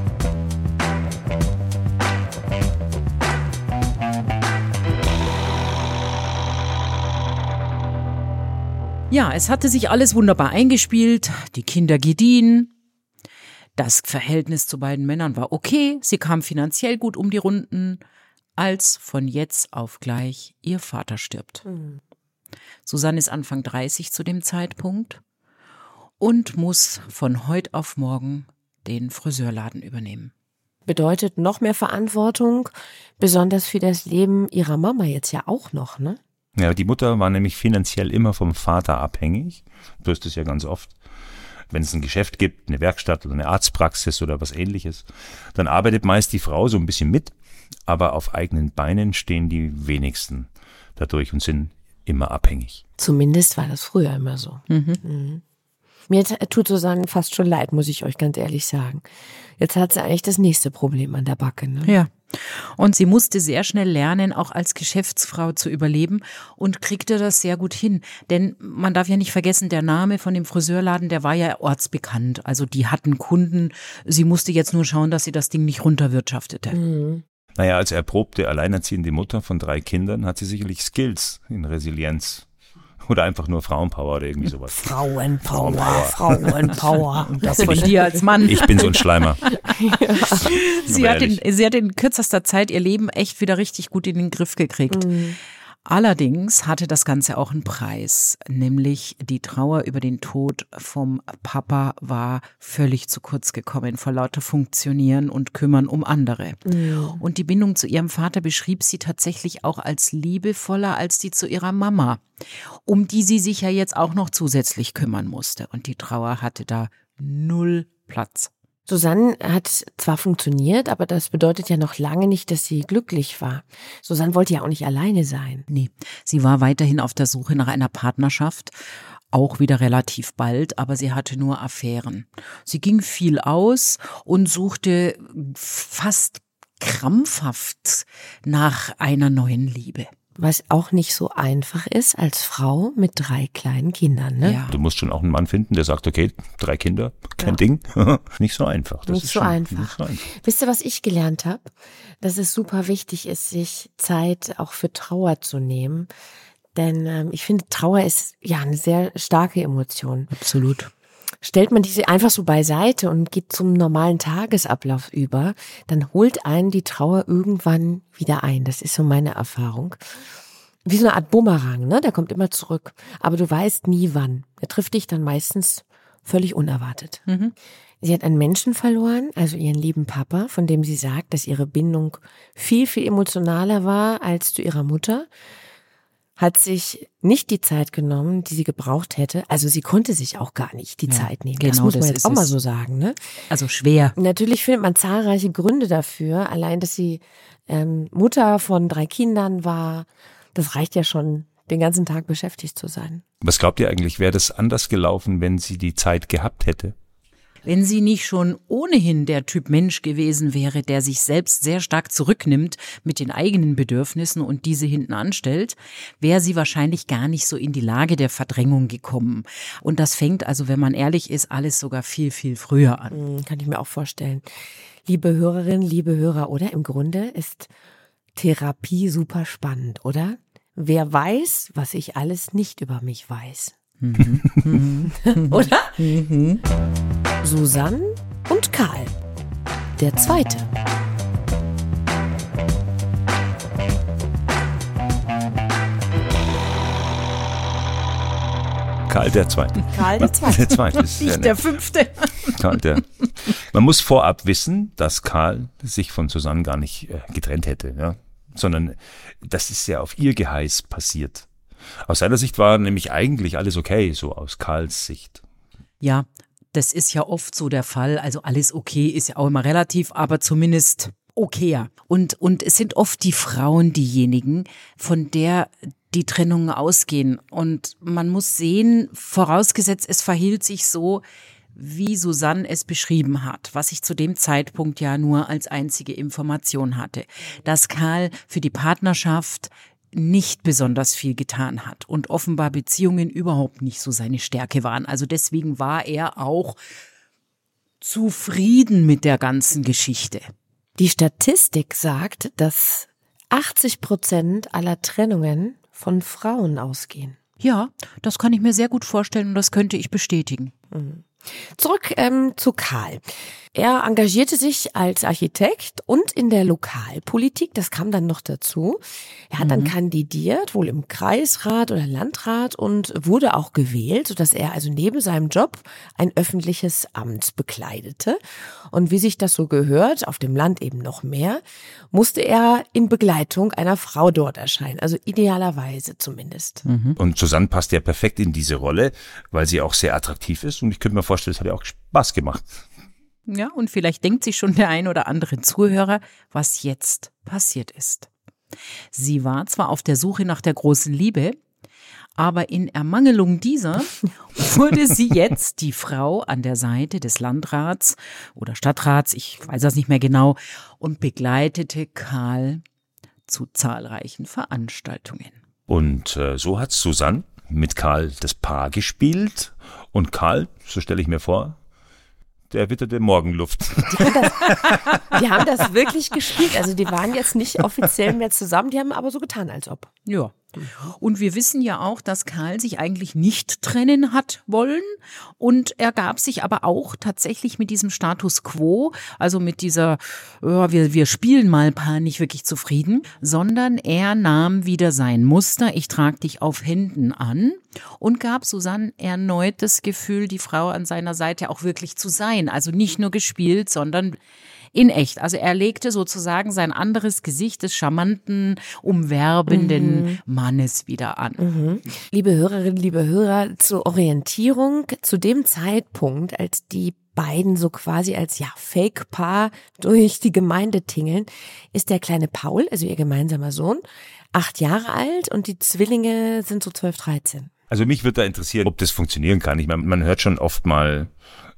Ja, es hatte sich alles wunderbar eingespielt, die Kinder gediehen, das Verhältnis zu beiden Männern war okay, sie kam finanziell gut um die Runden, als von jetzt auf gleich ihr Vater stirbt. Mhm. Susanne ist Anfang dreißig zu dem Zeitpunkt und muss von heute auf morgen den Friseurladen übernehmen. Bedeutet noch mehr Verantwortung, besonders für das Leben ihrer Mama jetzt ja auch noch, ne? Ja, die Mutter war nämlich finanziell immer vom Vater abhängig. Du hast es ja ganz oft. Wenn es ein Geschäft gibt, eine Werkstatt oder eine Arztpraxis oder was Ähnliches, dann arbeitet meist die Frau so ein bisschen mit, aber auf eigenen Beinen stehen die wenigsten dadurch und sind immer abhängig. Zumindest war das früher immer so. Mhm. Mhm. Mir tut Susanne fast schon leid, muss ich euch ganz ehrlich sagen. Jetzt hat sie eigentlich das nächste Problem an der Backe. Ne? Ja. Und sie musste sehr schnell lernen, auch als Geschäftsfrau zu überleben und kriegte das sehr gut hin. Denn man darf ja nicht vergessen, der Name von dem Friseurladen, der war ja ortsbekannt. Also die hatten Kunden. Sie musste jetzt nur schauen, dass sie das Ding nicht runterwirtschaftete. Mhm. Naja, als erprobte, alleinerziehende Mutter von drei Kindern hat sie sicherlich Skills in Resilienz. Oder einfach nur Frauenpower oder irgendwie sowas. Frauenpower, Frauenpower. Frauenpower. Und das von dir als Mann. Ich bin so ein Schleimer. Ja. Sie, hat in, sie hat in kürzester Zeit ihr Leben echt wieder richtig gut in den Griff gekriegt. Mhm. Allerdings hatte das Ganze auch einen Preis, nämlich die Trauer über den Tod vom Papa war völlig zu kurz gekommen vor lauter Funktionieren und Kümmern um andere. Mhm. Und die Bindung zu ihrem Vater beschrieb sie tatsächlich auch als liebevoller als die zu ihrer Mama, um die sie sich ja jetzt auch noch zusätzlich kümmern musste. Und die Trauer hatte da null Platz. Susanne hat zwar funktioniert, aber das bedeutet ja noch lange nicht, dass sie glücklich war. Susanne wollte ja auch nicht alleine sein. Nee, sie war weiterhin auf der Suche nach einer Partnerschaft, auch wieder relativ bald, aber sie hatte nur Affären. Sie ging viel aus und suchte fast krampfhaft nach einer neuen Liebe. Was auch nicht so einfach ist als Frau mit drei kleinen Kindern. Ne? Ja. Du musst schon auch einen Mann finden, der sagt, okay, drei Kinder, kein ja. Ding. Nicht so einfach. Das nicht, ist so schon, einfach. nicht so einfach. Wisst ihr, was ich gelernt habe? Dass es super wichtig ist, sich Zeit auch für Trauer zu nehmen. Denn ähm, ich finde, Trauer ist ja eine sehr starke Emotion. Absolut. Stellt man diese einfach so beiseite und geht zum normalen Tagesablauf über, dann holt einen die Trauer irgendwann wieder ein. Das ist so meine Erfahrung. Wie so eine Art Bumerang, ne? Der kommt immer zurück. Aber du weißt nie wann. Er trifft dich dann meistens völlig unerwartet. Mhm. Sie hat einen Menschen verloren, also ihren lieben Papa, von dem sie sagt, dass ihre Bindung viel, viel emotionaler war als zu ihrer Mutter. Hat sich nicht die Zeit genommen, die sie gebraucht hätte. Also sie konnte sich auch gar nicht die ja, Zeit nehmen. Genau, das muss man das jetzt auch mal so sagen. Ne? Also schwer. Natürlich findet man zahlreiche Gründe dafür. Allein, dass sie ähm, Mutter von drei Kindern war, das reicht ja schon, den ganzen Tag beschäftigt zu sein. Was glaubt ihr eigentlich, wäre das anders gelaufen, wenn sie die Zeit gehabt hätte? Wenn sie nicht schon ohnehin der Typ Mensch gewesen wäre, der sich selbst sehr stark zurücknimmt mit den eigenen Bedürfnissen und diese hinten anstellt, wäre sie wahrscheinlich gar nicht so in die Lage der Verdrängung gekommen. Und das fängt also, wenn man ehrlich ist, alles sogar viel, viel früher an. Kann ich mir auch vorstellen. Liebe Hörerinnen, liebe Hörer, oder? Im Grunde ist Therapie super spannend, oder? Wer weiß, was ich alles nicht über mich weiß. Mhm. Oder? Mhm. Susanne und Karl. Der Zweite. Karl der Zweite. Karl der Zweite. Der Zweite ist nicht der Fünfte. Karl der. Man muss vorab wissen, dass Karl sich von Susanne gar nicht äh, getrennt hätte, ja? Sondern das ist ja auf ihr Geheiß passiert. Aus seiner Sicht war nämlich eigentlich alles okay, so aus Karls Sicht. Ja, das ist ja oft so der Fall. Also alles okay ist ja auch immer relativ, aber zumindest okayer. Und, und es sind oft die Frauen diejenigen, von der die Trennungen ausgehen. Und man muss sehen, vorausgesetzt, es verhielt sich so, wie Susanne es beschrieben hat, was ich zu dem Zeitpunkt ja nur als einzige Information hatte, dass Karl für die Partnerschaft nicht besonders viel getan hat und offenbar Beziehungen überhaupt nicht so seine Stärke waren. Also deswegen war er auch zufrieden mit der ganzen Geschichte. Die Statistik sagt, dass achtzig Prozent aller Trennungen von Frauen ausgehen. Ja, das kann ich mir sehr gut vorstellen und das könnte ich bestätigen. Mhm. Zurück ähm, zu Karl. Er engagierte sich als Architekt und in der Lokalpolitik, das kam dann noch dazu. Er hat dann mhm. kandidiert, wohl im Kreisrat oder Landrat und wurde auch gewählt, sodass er also neben seinem Job ein öffentliches Amt bekleidete. Und wie sich das so gehört, auf dem Land eben noch mehr, musste er in Begleitung einer Frau dort erscheinen, also idealerweise zumindest. Mhm. Und Susanne passt ja perfekt in diese Rolle, weil sie auch sehr attraktiv ist und ich könnte mir vorstellen, es hat ja auch Spaß gemacht. Ja, und vielleicht denkt sich schon der ein oder andere Zuhörer, was jetzt passiert ist. Sie war zwar auf der Suche nach der großen Liebe, aber in Ermangelung dieser wurde sie jetzt die Frau an der Seite des Landrats oder Stadtrats, ich weiß das nicht mehr genau, und begleitete Karl zu zahlreichen Veranstaltungen. Und äh, so hat Susanne mit Karl das Paar gespielt und Karl, so stelle ich mir vor, der witterte Morgenluft. Die haben, das, die haben das wirklich gespielt. Also die waren jetzt nicht offiziell mehr zusammen, die haben aber so getan, als ob. Ja. Und wir wissen ja auch, dass Karl sich eigentlich nicht trennen hat wollen und er gab sich aber auch tatsächlich mit diesem Status quo, also mit dieser, ja, wir, wir spielen mal Paar nicht wirklich zufrieden, sondern er nahm wieder sein Muster, ich trage dich auf Händen an und gab Susanne erneut das Gefühl, die Frau an seiner Seite auch wirklich zu sein, also nicht nur gespielt, sondern in echt. Also er legte sozusagen sein anderes Gesicht des charmanten, umwerbenden mhm. Mannes wieder an. Mhm. Liebe Hörerinnen, liebe Hörer, zur Orientierung, zu dem Zeitpunkt, als die beiden so quasi als ja Fake-Paar durch die Gemeinde tingeln, ist der kleine Paul, also ihr gemeinsamer Sohn, acht Jahre alt und die Zwillinge sind so zwölf, dreizehn. Also mich würde da interessieren, ob das funktionieren kann. Ich meine, man hört schon oft mal,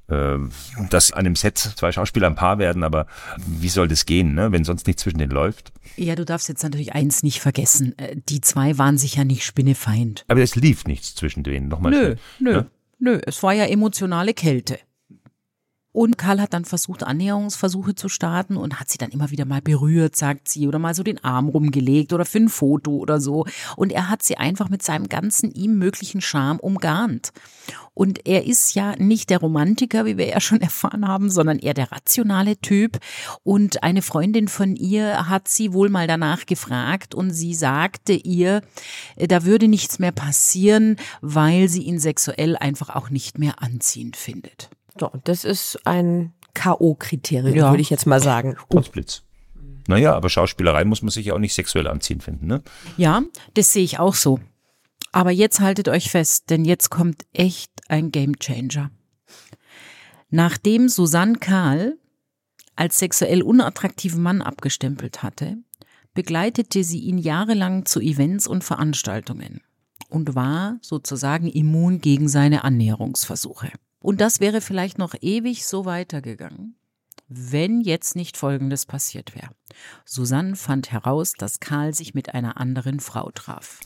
dass an einem Set zwei Schauspieler ein Paar werden, aber wie soll das gehen, ne, wenn sonst nichts zwischen denen läuft? Ja, du darfst jetzt natürlich eins nicht vergessen. Die zwei waren sich ja nicht spinnefeind. Aber es lief nichts zwischen denen. Nochmal nö, schnell. nö, ja? nö. Es war ja emotionale Kälte. Und Karl hat dann versucht, Annäherungsversuche zu starten und hat sie dann immer wieder mal berührt, sagt sie, oder mal so den Arm rumgelegt oder für ein Foto oder so. Und er hat sie einfach mit seinem ganzen ihm möglichen Charme umgarnt. Und er ist ja nicht der Romantiker, wie wir ja schon erfahren haben, sondern eher der rationale Typ. Und eine Freundin von ihr hat sie wohl mal danach gefragt und sie sagte ihr, da würde nichts mehr passieren, weil sie ihn sexuell einfach auch nicht mehr anziehend findet. So, das ist ein K O-Kriterium, ja. würde ich jetzt mal sagen. Potzblitz. Naja, aber Schauspielerei muss man sich ja auch nicht sexuell anziehen finden, ne? Ja, das sehe ich auch so. Aber jetzt haltet euch fest, denn jetzt kommt echt ein Gamechanger. Nachdem Susanne Karl als sexuell unattraktiven Mann abgestempelt hatte, begleitete sie ihn jahrelang zu Events und Veranstaltungen und war sozusagen immun gegen seine Annäherungsversuche. Und das wäre vielleicht noch ewig so weitergegangen, wenn jetzt nicht Folgendes passiert wäre. Susanne fand heraus, dass Karl sich mit einer anderen Frau traf.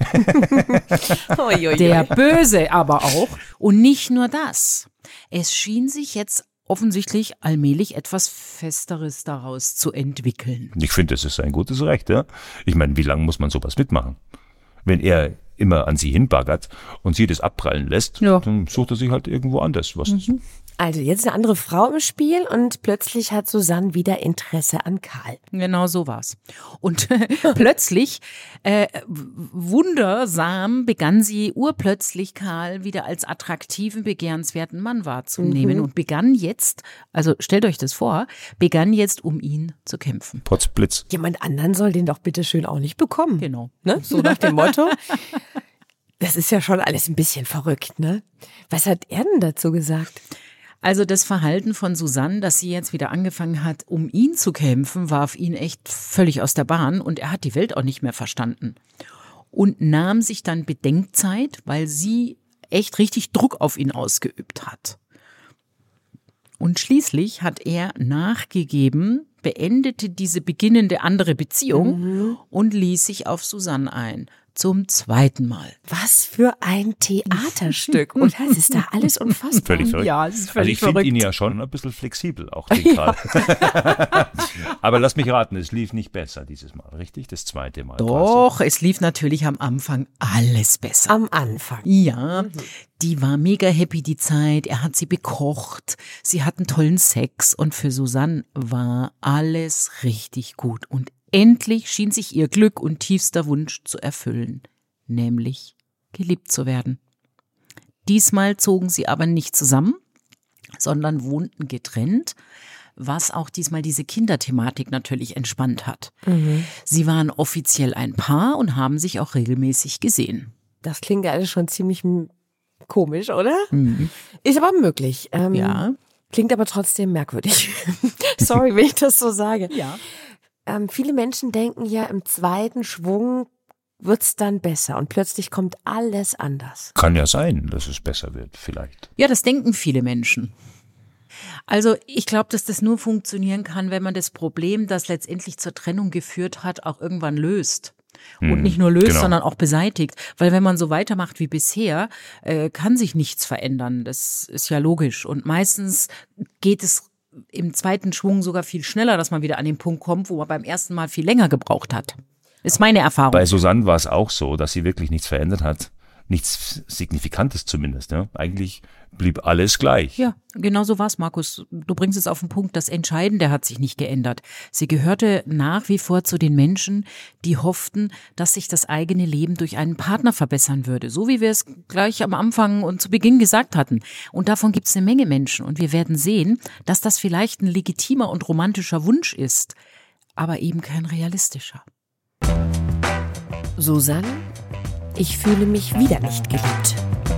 Der Böse aber auch. Und nicht nur das. Es schien sich jetzt offensichtlich allmählich etwas Festeres daraus zu entwickeln. Ich finde, das ist ein gutes Recht, ja. Ich meine, wie lange muss man sowas mitmachen? Wenn er immer an sie hinbaggert und sie das abprallen lässt, ja. dann sucht er sich halt irgendwo anders was. Mhm. Also jetzt eine andere Frau im Spiel und plötzlich hat Susanne wieder Interesse an Karl. Genau so war's. Und plötzlich, äh, wundersam, begann sie urplötzlich Karl wieder als attraktiven, begehrenswerten Mann wahrzunehmen mhm. und begann jetzt, also stellt euch das vor, begann jetzt um ihn zu kämpfen. Potzblitz. Jemand anderen soll den doch bitte schön auch nicht bekommen. Genau. Ne? So nach dem Motto. Das ist ja schon alles ein bisschen verrückt, ne? Was hat er denn dazu gesagt? Also das Verhalten von Susanne, dass sie jetzt wieder angefangen hat, um ihn zu kämpfen, warf ihn echt völlig aus der Bahn und er hat die Welt auch nicht mehr verstanden. Und nahm sich dann Bedenkzeit, weil sie echt richtig Druck auf ihn ausgeübt hat. Und schließlich hat er nachgegeben, beendete diese beginnende andere Beziehung mhm. und ließ sich auf Susanne ein. Zum zweiten Mal. Was für ein Theaterstück. Und das ist da alles unfassbar. Völlig verrückt. Ja, es ist völlig also ich finde verrückt. ihn ja schon ein bisschen flexibel, auch den Karl. Ja. Aber lass mich raten, es lief nicht besser dieses Mal, richtig? Das zweite Mal. Doch, quasi. Es lief natürlich am Anfang alles besser. Am Anfang. Ja, mhm. Die war mega happy die Zeit. Er hat sie bekocht. Sie hatten tollen Sex. Und für Susanne war alles richtig gut. Und endlich schien sich ihr Glück und tiefster Wunsch zu erfüllen, nämlich geliebt zu werden. Diesmal zogen sie aber nicht zusammen, sondern wohnten getrennt, was auch diesmal diese Kinderthematik natürlich entspannt hat. Mhm. Sie waren offiziell ein Paar und haben sich auch regelmäßig gesehen. Das klingt ja alles schon ziemlich komisch, oder? Mhm. Ist aber möglich. Ähm, ja. Klingt aber trotzdem merkwürdig. Sorry, wenn ich das so sage. Ja. Ähm, viele Menschen denken ja, im zweiten Schwung wird's dann besser und plötzlich kommt alles anders. Kann ja sein, dass es besser wird, vielleicht. Ja, das denken viele Menschen. Also ich glaube, dass das nur funktionieren kann, wenn man das Problem, das letztendlich zur Trennung geführt hat, auch irgendwann löst. Und hm, nicht nur löst, genau. sondern auch beseitigt. Weil wenn man so weitermacht wie bisher, äh, kann sich nichts verändern. Das ist ja logisch. Und meistens geht es im zweiten Schwung sogar viel schneller, dass man wieder an den Punkt kommt, wo man beim ersten Mal viel länger gebraucht hat. Ist meine Erfahrung. Bei Susanne war es auch so, dass sie wirklich nichts verändert hat. Nichts Signifikantes zumindest. Ja. Eigentlich blieb alles gleich. Ja, genau so war es, Markus. Du bringst es auf den Punkt. Das Entscheidende hat sich nicht geändert. Sie gehörte nach wie vor zu den Menschen, die hofften, dass sich das eigene Leben durch einen Partner verbessern würde. So wie wir es gleich am Anfang und zu Beginn gesagt hatten. Und davon gibt es eine Menge Menschen. Und wir werden sehen, dass das vielleicht ein legitimer und romantischer Wunsch ist, aber eben kein realistischer. Susanne, ich fühle mich wieder nicht geliebt.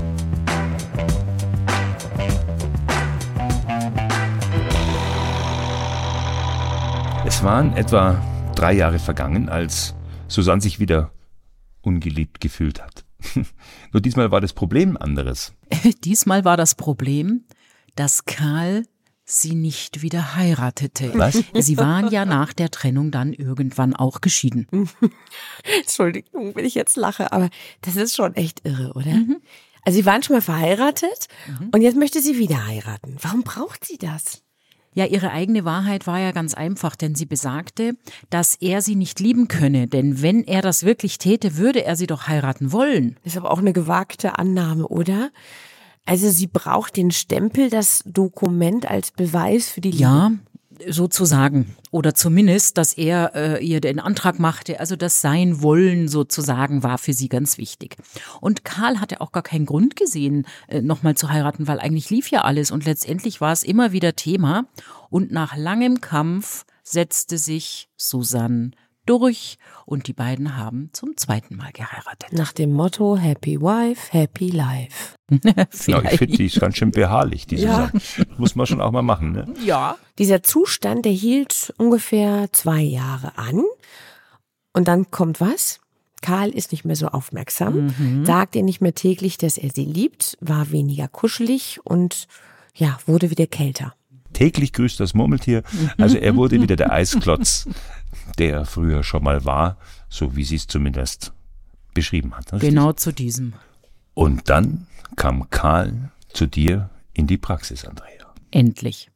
Es waren etwa drei Jahre vergangen, als Susanne sich wieder ungeliebt gefühlt hat. Nur diesmal war das Problem anderes. Diesmal war das Problem, dass Karl sie nicht wieder heiratete. Was? Sie waren ja nach der Trennung dann irgendwann auch geschieden. Entschuldigung, wenn ich jetzt lache, aber das ist schon echt irre, oder? Mhm. Also sie waren schon mal verheiratet mhm. und jetzt möchte sie wieder heiraten. Warum braucht sie das? Ja, ihre eigene Wahrheit war ja ganz einfach, denn sie besagte, dass er sie nicht lieben könne, denn wenn er das wirklich täte, würde er sie doch heiraten wollen. Ist aber auch eine gewagte Annahme, oder? Also sie braucht den Stempel, das Dokument als Beweis für die Liebe. Ja, sozusagen. Oder zumindest, dass er äh, ihr den Antrag machte. Also das Sein wollen sozusagen war für sie ganz wichtig. Und Karl hatte auch gar keinen Grund gesehen, äh, nochmal zu heiraten, weil eigentlich lief ja alles. Und letztendlich war es immer wieder Thema. Und nach langem Kampf setzte sich Susanne durch und die beiden haben zum zweiten Mal geheiratet. Nach dem Motto Happy Wife, Happy Life. Ja, ich finde, die ist ganz schön beharrlich, diese ja. Sache. Muss man schon auch mal machen, ne? Ja. Dieser Zustand, der hielt ungefähr zwei Jahre an. Und dann kommt was? Karl ist nicht mehr so aufmerksam, mhm. sagt ihr nicht mehr täglich, dass er sie liebt, war weniger kuschelig und ja, wurde wieder kälter. Täglich grüßt das Murmeltier. Also er wurde wieder der Eisklotz, der er früher schon mal war, so wie sie es zumindest beschrieben hat. Richtig? Genau zu diesem. Und dann kam Karl zu dir in die Praxis, Andrea. Endlich.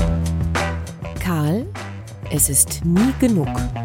Karl, es ist nie genug.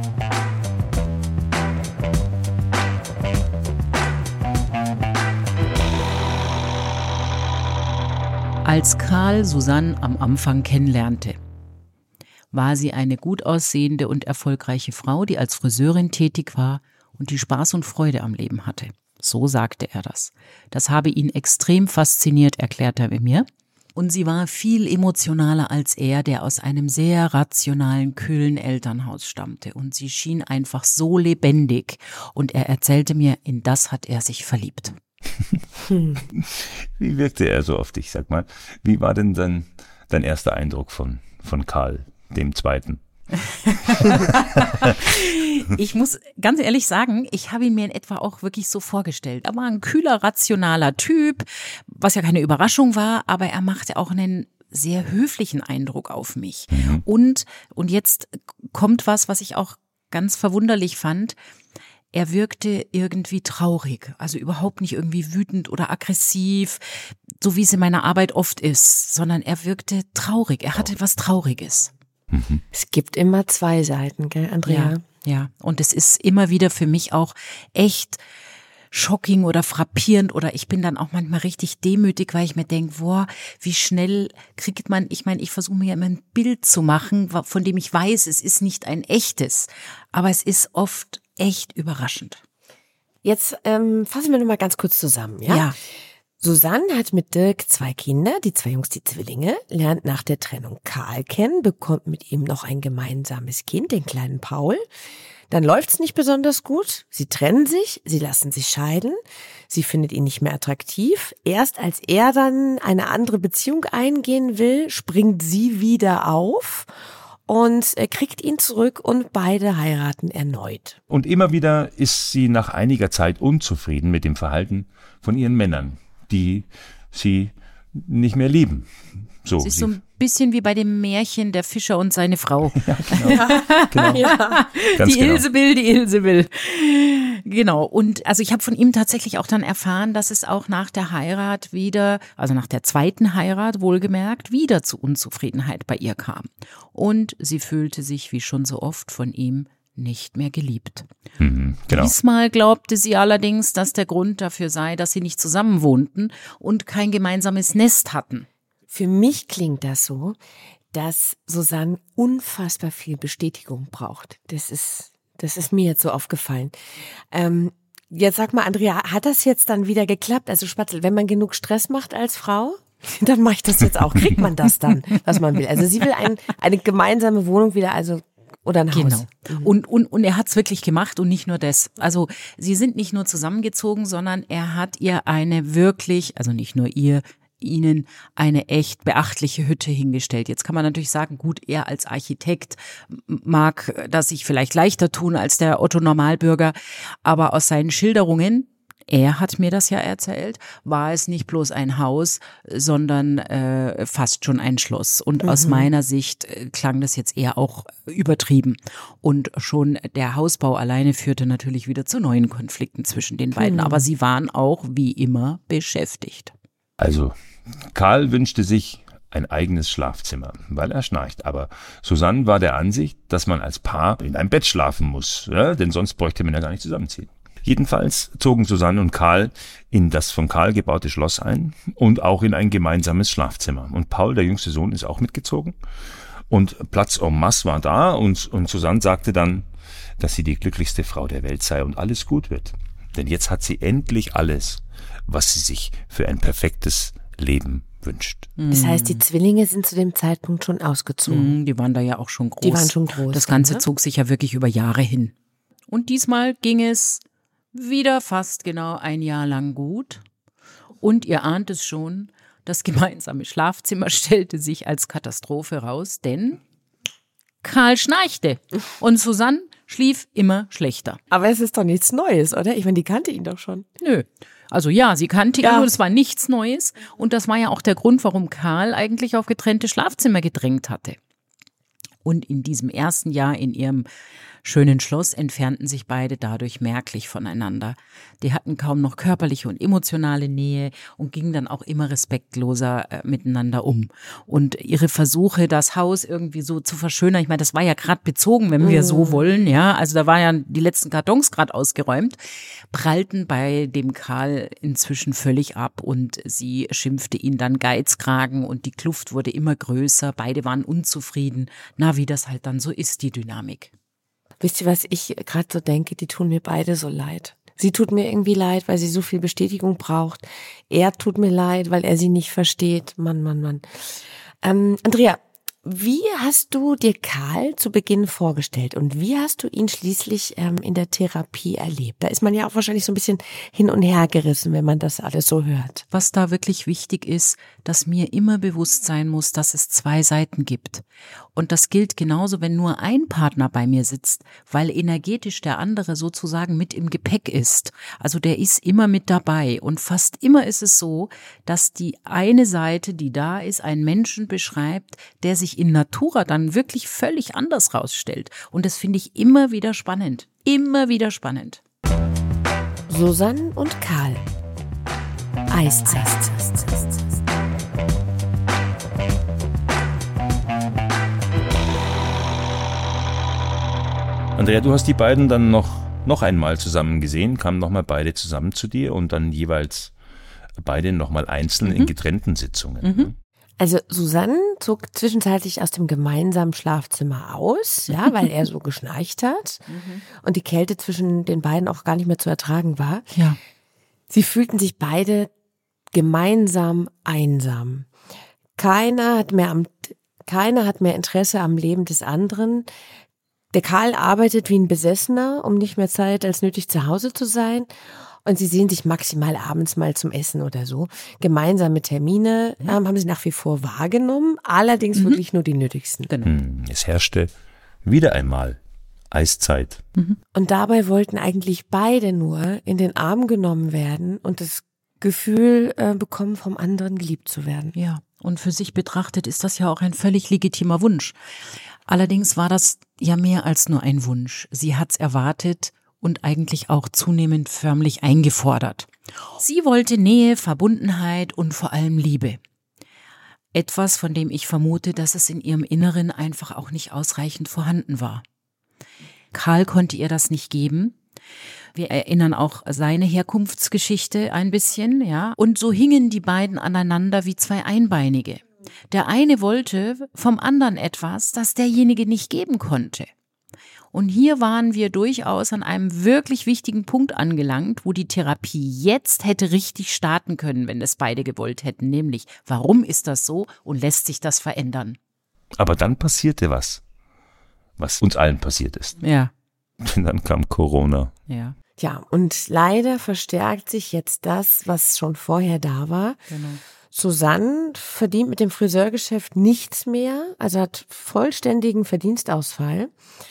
Als Karl Susanne am Anfang kennenlernte, war sie eine gut aussehende und erfolgreiche Frau, die als Friseurin tätig war und die Spaß und Freude am Leben hatte. So sagte er das. Das habe ihn extrem fasziniert, erklärte er mir. Und sie war viel emotionaler als er, der aus einem sehr rationalen, kühlen Elternhaus stammte. Und sie schien einfach so lebendig. Und er erzählte mir, in das hat er sich verliebt. Wie wirkte er so auf dich, sag mal? Wie war denn dein, dein erster Eindruck von, von Karl, dem Zweiten? Ich muss ganz ehrlich sagen, ich habe ihn mir in etwa auch wirklich so vorgestellt. Er war ein kühler, rationaler Typ, was ja keine Überraschung war, aber er machte auch einen sehr höflichen Eindruck auf mich. Mhm. Und, und jetzt kommt was, was ich auch ganz verwunderlich fand. Er wirkte irgendwie traurig, also überhaupt nicht irgendwie wütend oder aggressiv, so wie es in meiner Arbeit oft ist, sondern er wirkte traurig, er hatte was Trauriges. Mhm. Es gibt immer zwei Seiten, gell, Andrea? Ja, ja, und es ist immer wieder für mich auch echt shocking oder frappierend oder ich bin dann auch manchmal richtig demütig, weil ich mir denke, boah, wie schnell kriegt man, ich meine, ich versuche mir ja immer ein Bild zu machen, von dem ich weiß, es ist nicht ein echtes, aber es ist oft echt überraschend. Jetzt ähm, fassen wir nochmal ganz kurz zusammen, ja? Ja. Susanne hat mit Dirk zwei Kinder, die zwei Jungs, die Zwillinge, lernt nach der Trennung Karl kennen, bekommt mit ihm noch ein gemeinsames Kind, den kleinen Paul. Dann läuft's nicht besonders gut, sie trennen sich, sie lassen sich scheiden, sie findet ihn nicht mehr attraktiv. Erst als er dann eine andere Beziehung eingehen will, springt sie wieder auf und er kriegt ihn zurück und beide heiraten erneut. Und immer wieder ist sie nach einiger Zeit unzufrieden mit dem Verhalten von ihren Männern, die sie nicht mehr lieben. So, es ist so ein bisschen wie bei dem Märchen Der Fischer und seine Frau. Ja, genau. Ja, genau. Ja. Ganz die genau. Ilse will, die Ilse will. Genau. Und also ich habe von ihm tatsächlich auch dann erfahren, dass es auch nach der Heirat wieder, also nach der zweiten Heirat wohlgemerkt, wieder zu Unzufriedenheit bei ihr kam. Und sie fühlte sich wie schon so oft von ihm nicht mehr geliebt. Mhm, genau. Diesmal glaubte sie allerdings, dass der Grund dafür sei, dass sie nicht zusammen wohnten und kein gemeinsames Nest hatten. Für mich klingt das so, dass Susanne unfassbar viel Bestätigung braucht. Das ist, das ist mir jetzt so aufgefallen. Ähm, jetzt sag mal, Andrea, hat das jetzt dann wieder geklappt? Also Spatzel, wenn man genug Stress macht als Frau, dann mache ich das jetzt auch. Kriegt man das dann, was man will? Also sie will ein, eine gemeinsame Wohnung wieder, also oder ein Haus. Genau. Und, und, und er hat es wirklich gemacht und nicht nur das. Also sie sind nicht nur zusammengezogen, sondern er hat ihr eine wirklich, also nicht nur ihr, ihnen eine echt beachtliche Hütte hingestellt. Jetzt kann man natürlich sagen, gut, er als Architekt mag das sich vielleicht leichter tun als der Otto-Normalbürger, aber aus seinen Schilderungen, er hat mir das ja erzählt, war es nicht bloß ein Haus, sondern äh, fast schon ein Schloss. Und mhm. aus meiner Sicht äh, klang das jetzt eher auch übertrieben. Und schon der Hausbau alleine führte natürlich wieder zu neuen Konflikten zwischen den beiden. Mhm. Aber sie waren auch wie immer beschäftigt. Also, Karl wünschte sich ein eigenes Schlafzimmer, weil er schnarcht. Aber Susanne war der Ansicht, dass man als Paar in einem Bett schlafen muss, ja? Denn sonst bräuchte man ja gar nicht zusammenziehen. Jedenfalls zogen Susanne und Karl in das von Karl gebaute Schloss ein und auch in ein gemeinsames Schlafzimmer. Und Paul, der jüngste Sohn, ist auch mitgezogen. Und Platz en masse war da und, und Susanne sagte dann, dass sie die glücklichste Frau der Welt sei und alles gut wird. Denn jetzt hat sie endlich alles, was sie sich für ein perfektes Leben wünscht. Das heißt, die Zwillinge sind zu dem Zeitpunkt schon ausgezogen. Die waren da ja auch schon groß. Die waren schon groß. Das Ganze ne? zog sich ja wirklich über Jahre hin. Und diesmal ging es wieder fast genau ein Jahr lang gut. Und ihr ahnt es schon, das gemeinsame Schlafzimmer stellte sich als Katastrophe raus, denn Karl schnarchte und Susanne schlief immer schlechter. Aber es ist doch nichts Neues, oder? Ich meine, die kannte ihn doch schon. Nö. Also ja, sie kannte ja. ihn und es war nichts Neues. Und das war ja auch der Grund, warum Karl eigentlich auf getrennte Schlafzimmer gedrängt hatte. Und in diesem ersten Jahr in ihrem schönen Schloss entfernten sich beide dadurch merklich voneinander. Die hatten kaum noch körperliche und emotionale Nähe und gingen dann auch immer respektloser äh, miteinander um. Und ihre Versuche, das Haus irgendwie so zu verschönern, ich meine, das war ja gerade bezogen, wenn wir mm. so wollen, ja, also da waren ja die letzten Kartons gerade ausgeräumt, prallten bei dem Karl inzwischen völlig ab und sie schimpfte ihn dann Geizkragen und die Kluft wurde immer größer, beide waren unzufrieden. Na, wie das halt dann so ist, die Dynamik. Wisst ihr, was ich gerade so denke? Die tun mir beide so leid. Sie tut mir irgendwie leid, weil sie so viel Bestätigung braucht. Er tut mir leid, weil er sie nicht versteht. Mann, Mann, Mann. Ähm, Andrea, Wie hast du dir Karl zu Beginn vorgestellt und wie hast du ihn schließlich ähm, in der Therapie erlebt? Da ist man ja auch wahrscheinlich so ein bisschen hin und her gerissen, wenn man das alles so hört. Was da wirklich wichtig ist, dass mir immer bewusst sein muss, dass es zwei Seiten gibt. Und das gilt genauso, wenn nur ein Partner bei mir sitzt, weil energetisch der andere sozusagen mit im Gepäck ist. Also der ist immer mit dabei und fast immer ist es so, dass die eine Seite, die da ist, einen Menschen beschreibt, der sich in Natura dann wirklich völlig anders rausstellt. Und das finde ich immer wieder spannend. Immer wieder spannend. Susanne und Karl. Eiszeit. Andrea, du hast die beiden dann noch, noch einmal zusammen gesehen, kamen nochmal beide zusammen zu dir und dann jeweils beide nochmal einzeln mhm. in getrennten Sitzungen. Mhm. Also Susanne zog zwischenzeitlich aus dem gemeinsamen Schlafzimmer aus, ja, weil er so geschnarcht hat mhm. und die Kälte zwischen den beiden auch gar nicht mehr zu ertragen war. Ja. Sie fühlten sich beide gemeinsam einsam. Keiner hat mehr am, keiner hat mehr Interesse am Leben des anderen. Der Karl arbeitet wie ein Besessener, um nicht mehr Zeit als nötig zu Hause zu sein. Und sie sehen sich maximal abends mal zum Essen oder so. Gemeinsame Termine ähm, haben sie nach wie vor wahrgenommen, allerdings mhm. wirklich nur die nötigsten. Genau. Es herrschte wieder einmal Eiszeit. Mhm. Und dabei wollten eigentlich beide nur in den Arm genommen werden und das Gefühl äh, bekommen, vom anderen geliebt zu werden. Ja, und für sich betrachtet ist das ja auch ein völlig legitimer Wunsch. Allerdings war das ja mehr als nur ein Wunsch. Sie hat's erwartet und eigentlich auch zunehmend förmlich eingefordert. Sie wollte Nähe, Verbundenheit und vor allem Liebe. Etwas, von dem ich vermute, dass es in ihrem Inneren einfach auch nicht ausreichend vorhanden war. Karl konnte ihr das nicht geben. Wir erinnern auch seine Herkunftsgeschichte ein bisschen, ja. Und so hingen die beiden aneinander wie zwei Einbeinige. Der eine wollte vom anderen etwas, das derjenige nicht geben konnte. Und hier waren wir durchaus an einem wirklich wichtigen Punkt angelangt, wo die Therapie jetzt hätte richtig starten können, wenn es beide gewollt hätten. Nämlich, warum ist das so und lässt sich das verändern? Aber dann passierte was, was uns allen passiert ist. Ja. Und dann kam Corona. Ja. Ja, und leider verstärkt sich jetzt das, was schon vorher da war. Genau. Susanne verdient mit dem Friseurgeschäft nichts mehr, also hat vollständigen Verdienstausfall.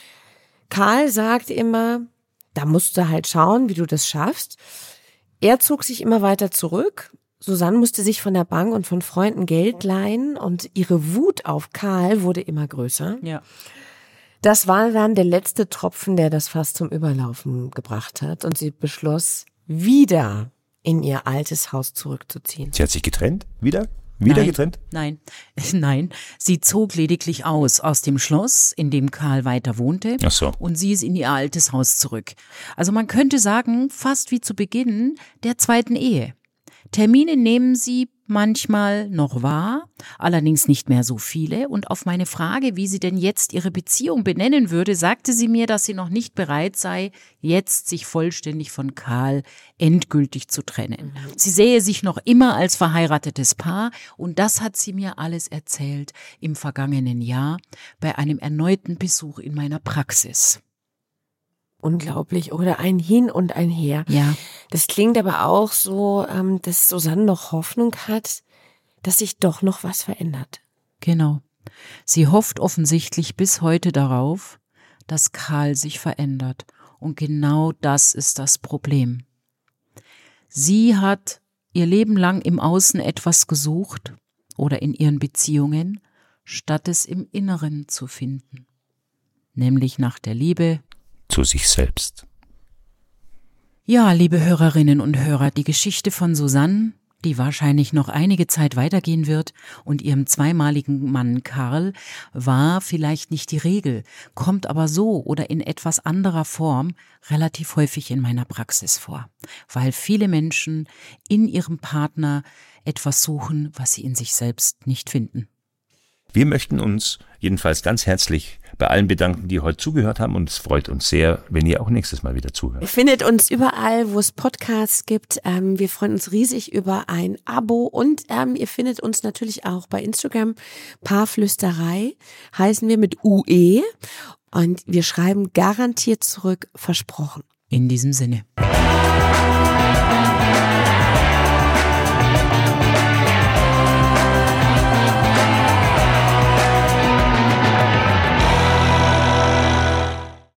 Karl sagt immer, da musst du halt schauen, wie du das schaffst. Er zog sich immer weiter zurück. Susanne musste sich von der Bank und von Freunden Geld leihen und ihre Wut auf Karl wurde immer größer. Ja. Das war dann der letzte Tropfen, der das Fass zum Überlaufen gebracht hat und sie beschloss, wieder in ihr altes Haus zurückzuziehen. Sie hat sich getrennt? Wieder? Wieder Nein, getrennt? Nein, nein. Sie zog lediglich aus, aus dem Schloss, in dem Karl weiter wohnte. Ach so. Und sie ist in ihr altes Haus zurück. Also man könnte sagen, fast wie zu Beginn der zweiten Ehe. Termine nehmen sie manchmal noch wahr, allerdings nicht mehr so viele. Und auf meine Frage, wie sie denn jetzt ihre Beziehung benennen würde, sagte sie mir, dass sie noch nicht bereit sei, jetzt sich vollständig von Karl endgültig zu trennen. Mhm. Sie sähe sich noch immer als verheiratetes Paar und das hat sie mir alles erzählt im vergangenen Jahr bei einem erneuten Besuch in meiner Praxis. Unglaublich, oder ein Hin und ein Her. Ja. Das klingt aber auch so, dass Susanne noch Hoffnung hat, dass sich doch noch was verändert. Genau. Sie hofft offensichtlich bis heute darauf, dass Karl sich verändert. Und genau das ist das Problem. Sie hat ihr Leben lang im Außen etwas gesucht oder in ihren Beziehungen, statt es im Inneren zu finden. Nämlich nach der Liebe zu sich selbst. Ja, liebe Hörerinnen und Hörer, die Geschichte von Susanne, die wahrscheinlich noch einige Zeit weitergehen wird, und ihrem zweimaligen Mann Karl, war vielleicht nicht die Regel, kommt aber so oder in etwas anderer Form relativ häufig in meiner Praxis vor, weil viele Menschen in ihrem Partner etwas suchen, was sie in sich selbst nicht finden. Wir möchten uns jedenfalls ganz herzlich bei allen bedanken, die heute zugehört haben und es freut uns sehr, wenn ihr auch nächstes Mal wieder zuhört. Ihr findet uns überall, wo es Podcasts gibt. Ähm, wir freuen uns riesig über ein Abo und ähm, ihr findet uns natürlich auch bei Instagram. Paarflüsterei heißen wir mit U E und wir schreiben garantiert zurück, versprochen. In diesem Sinne.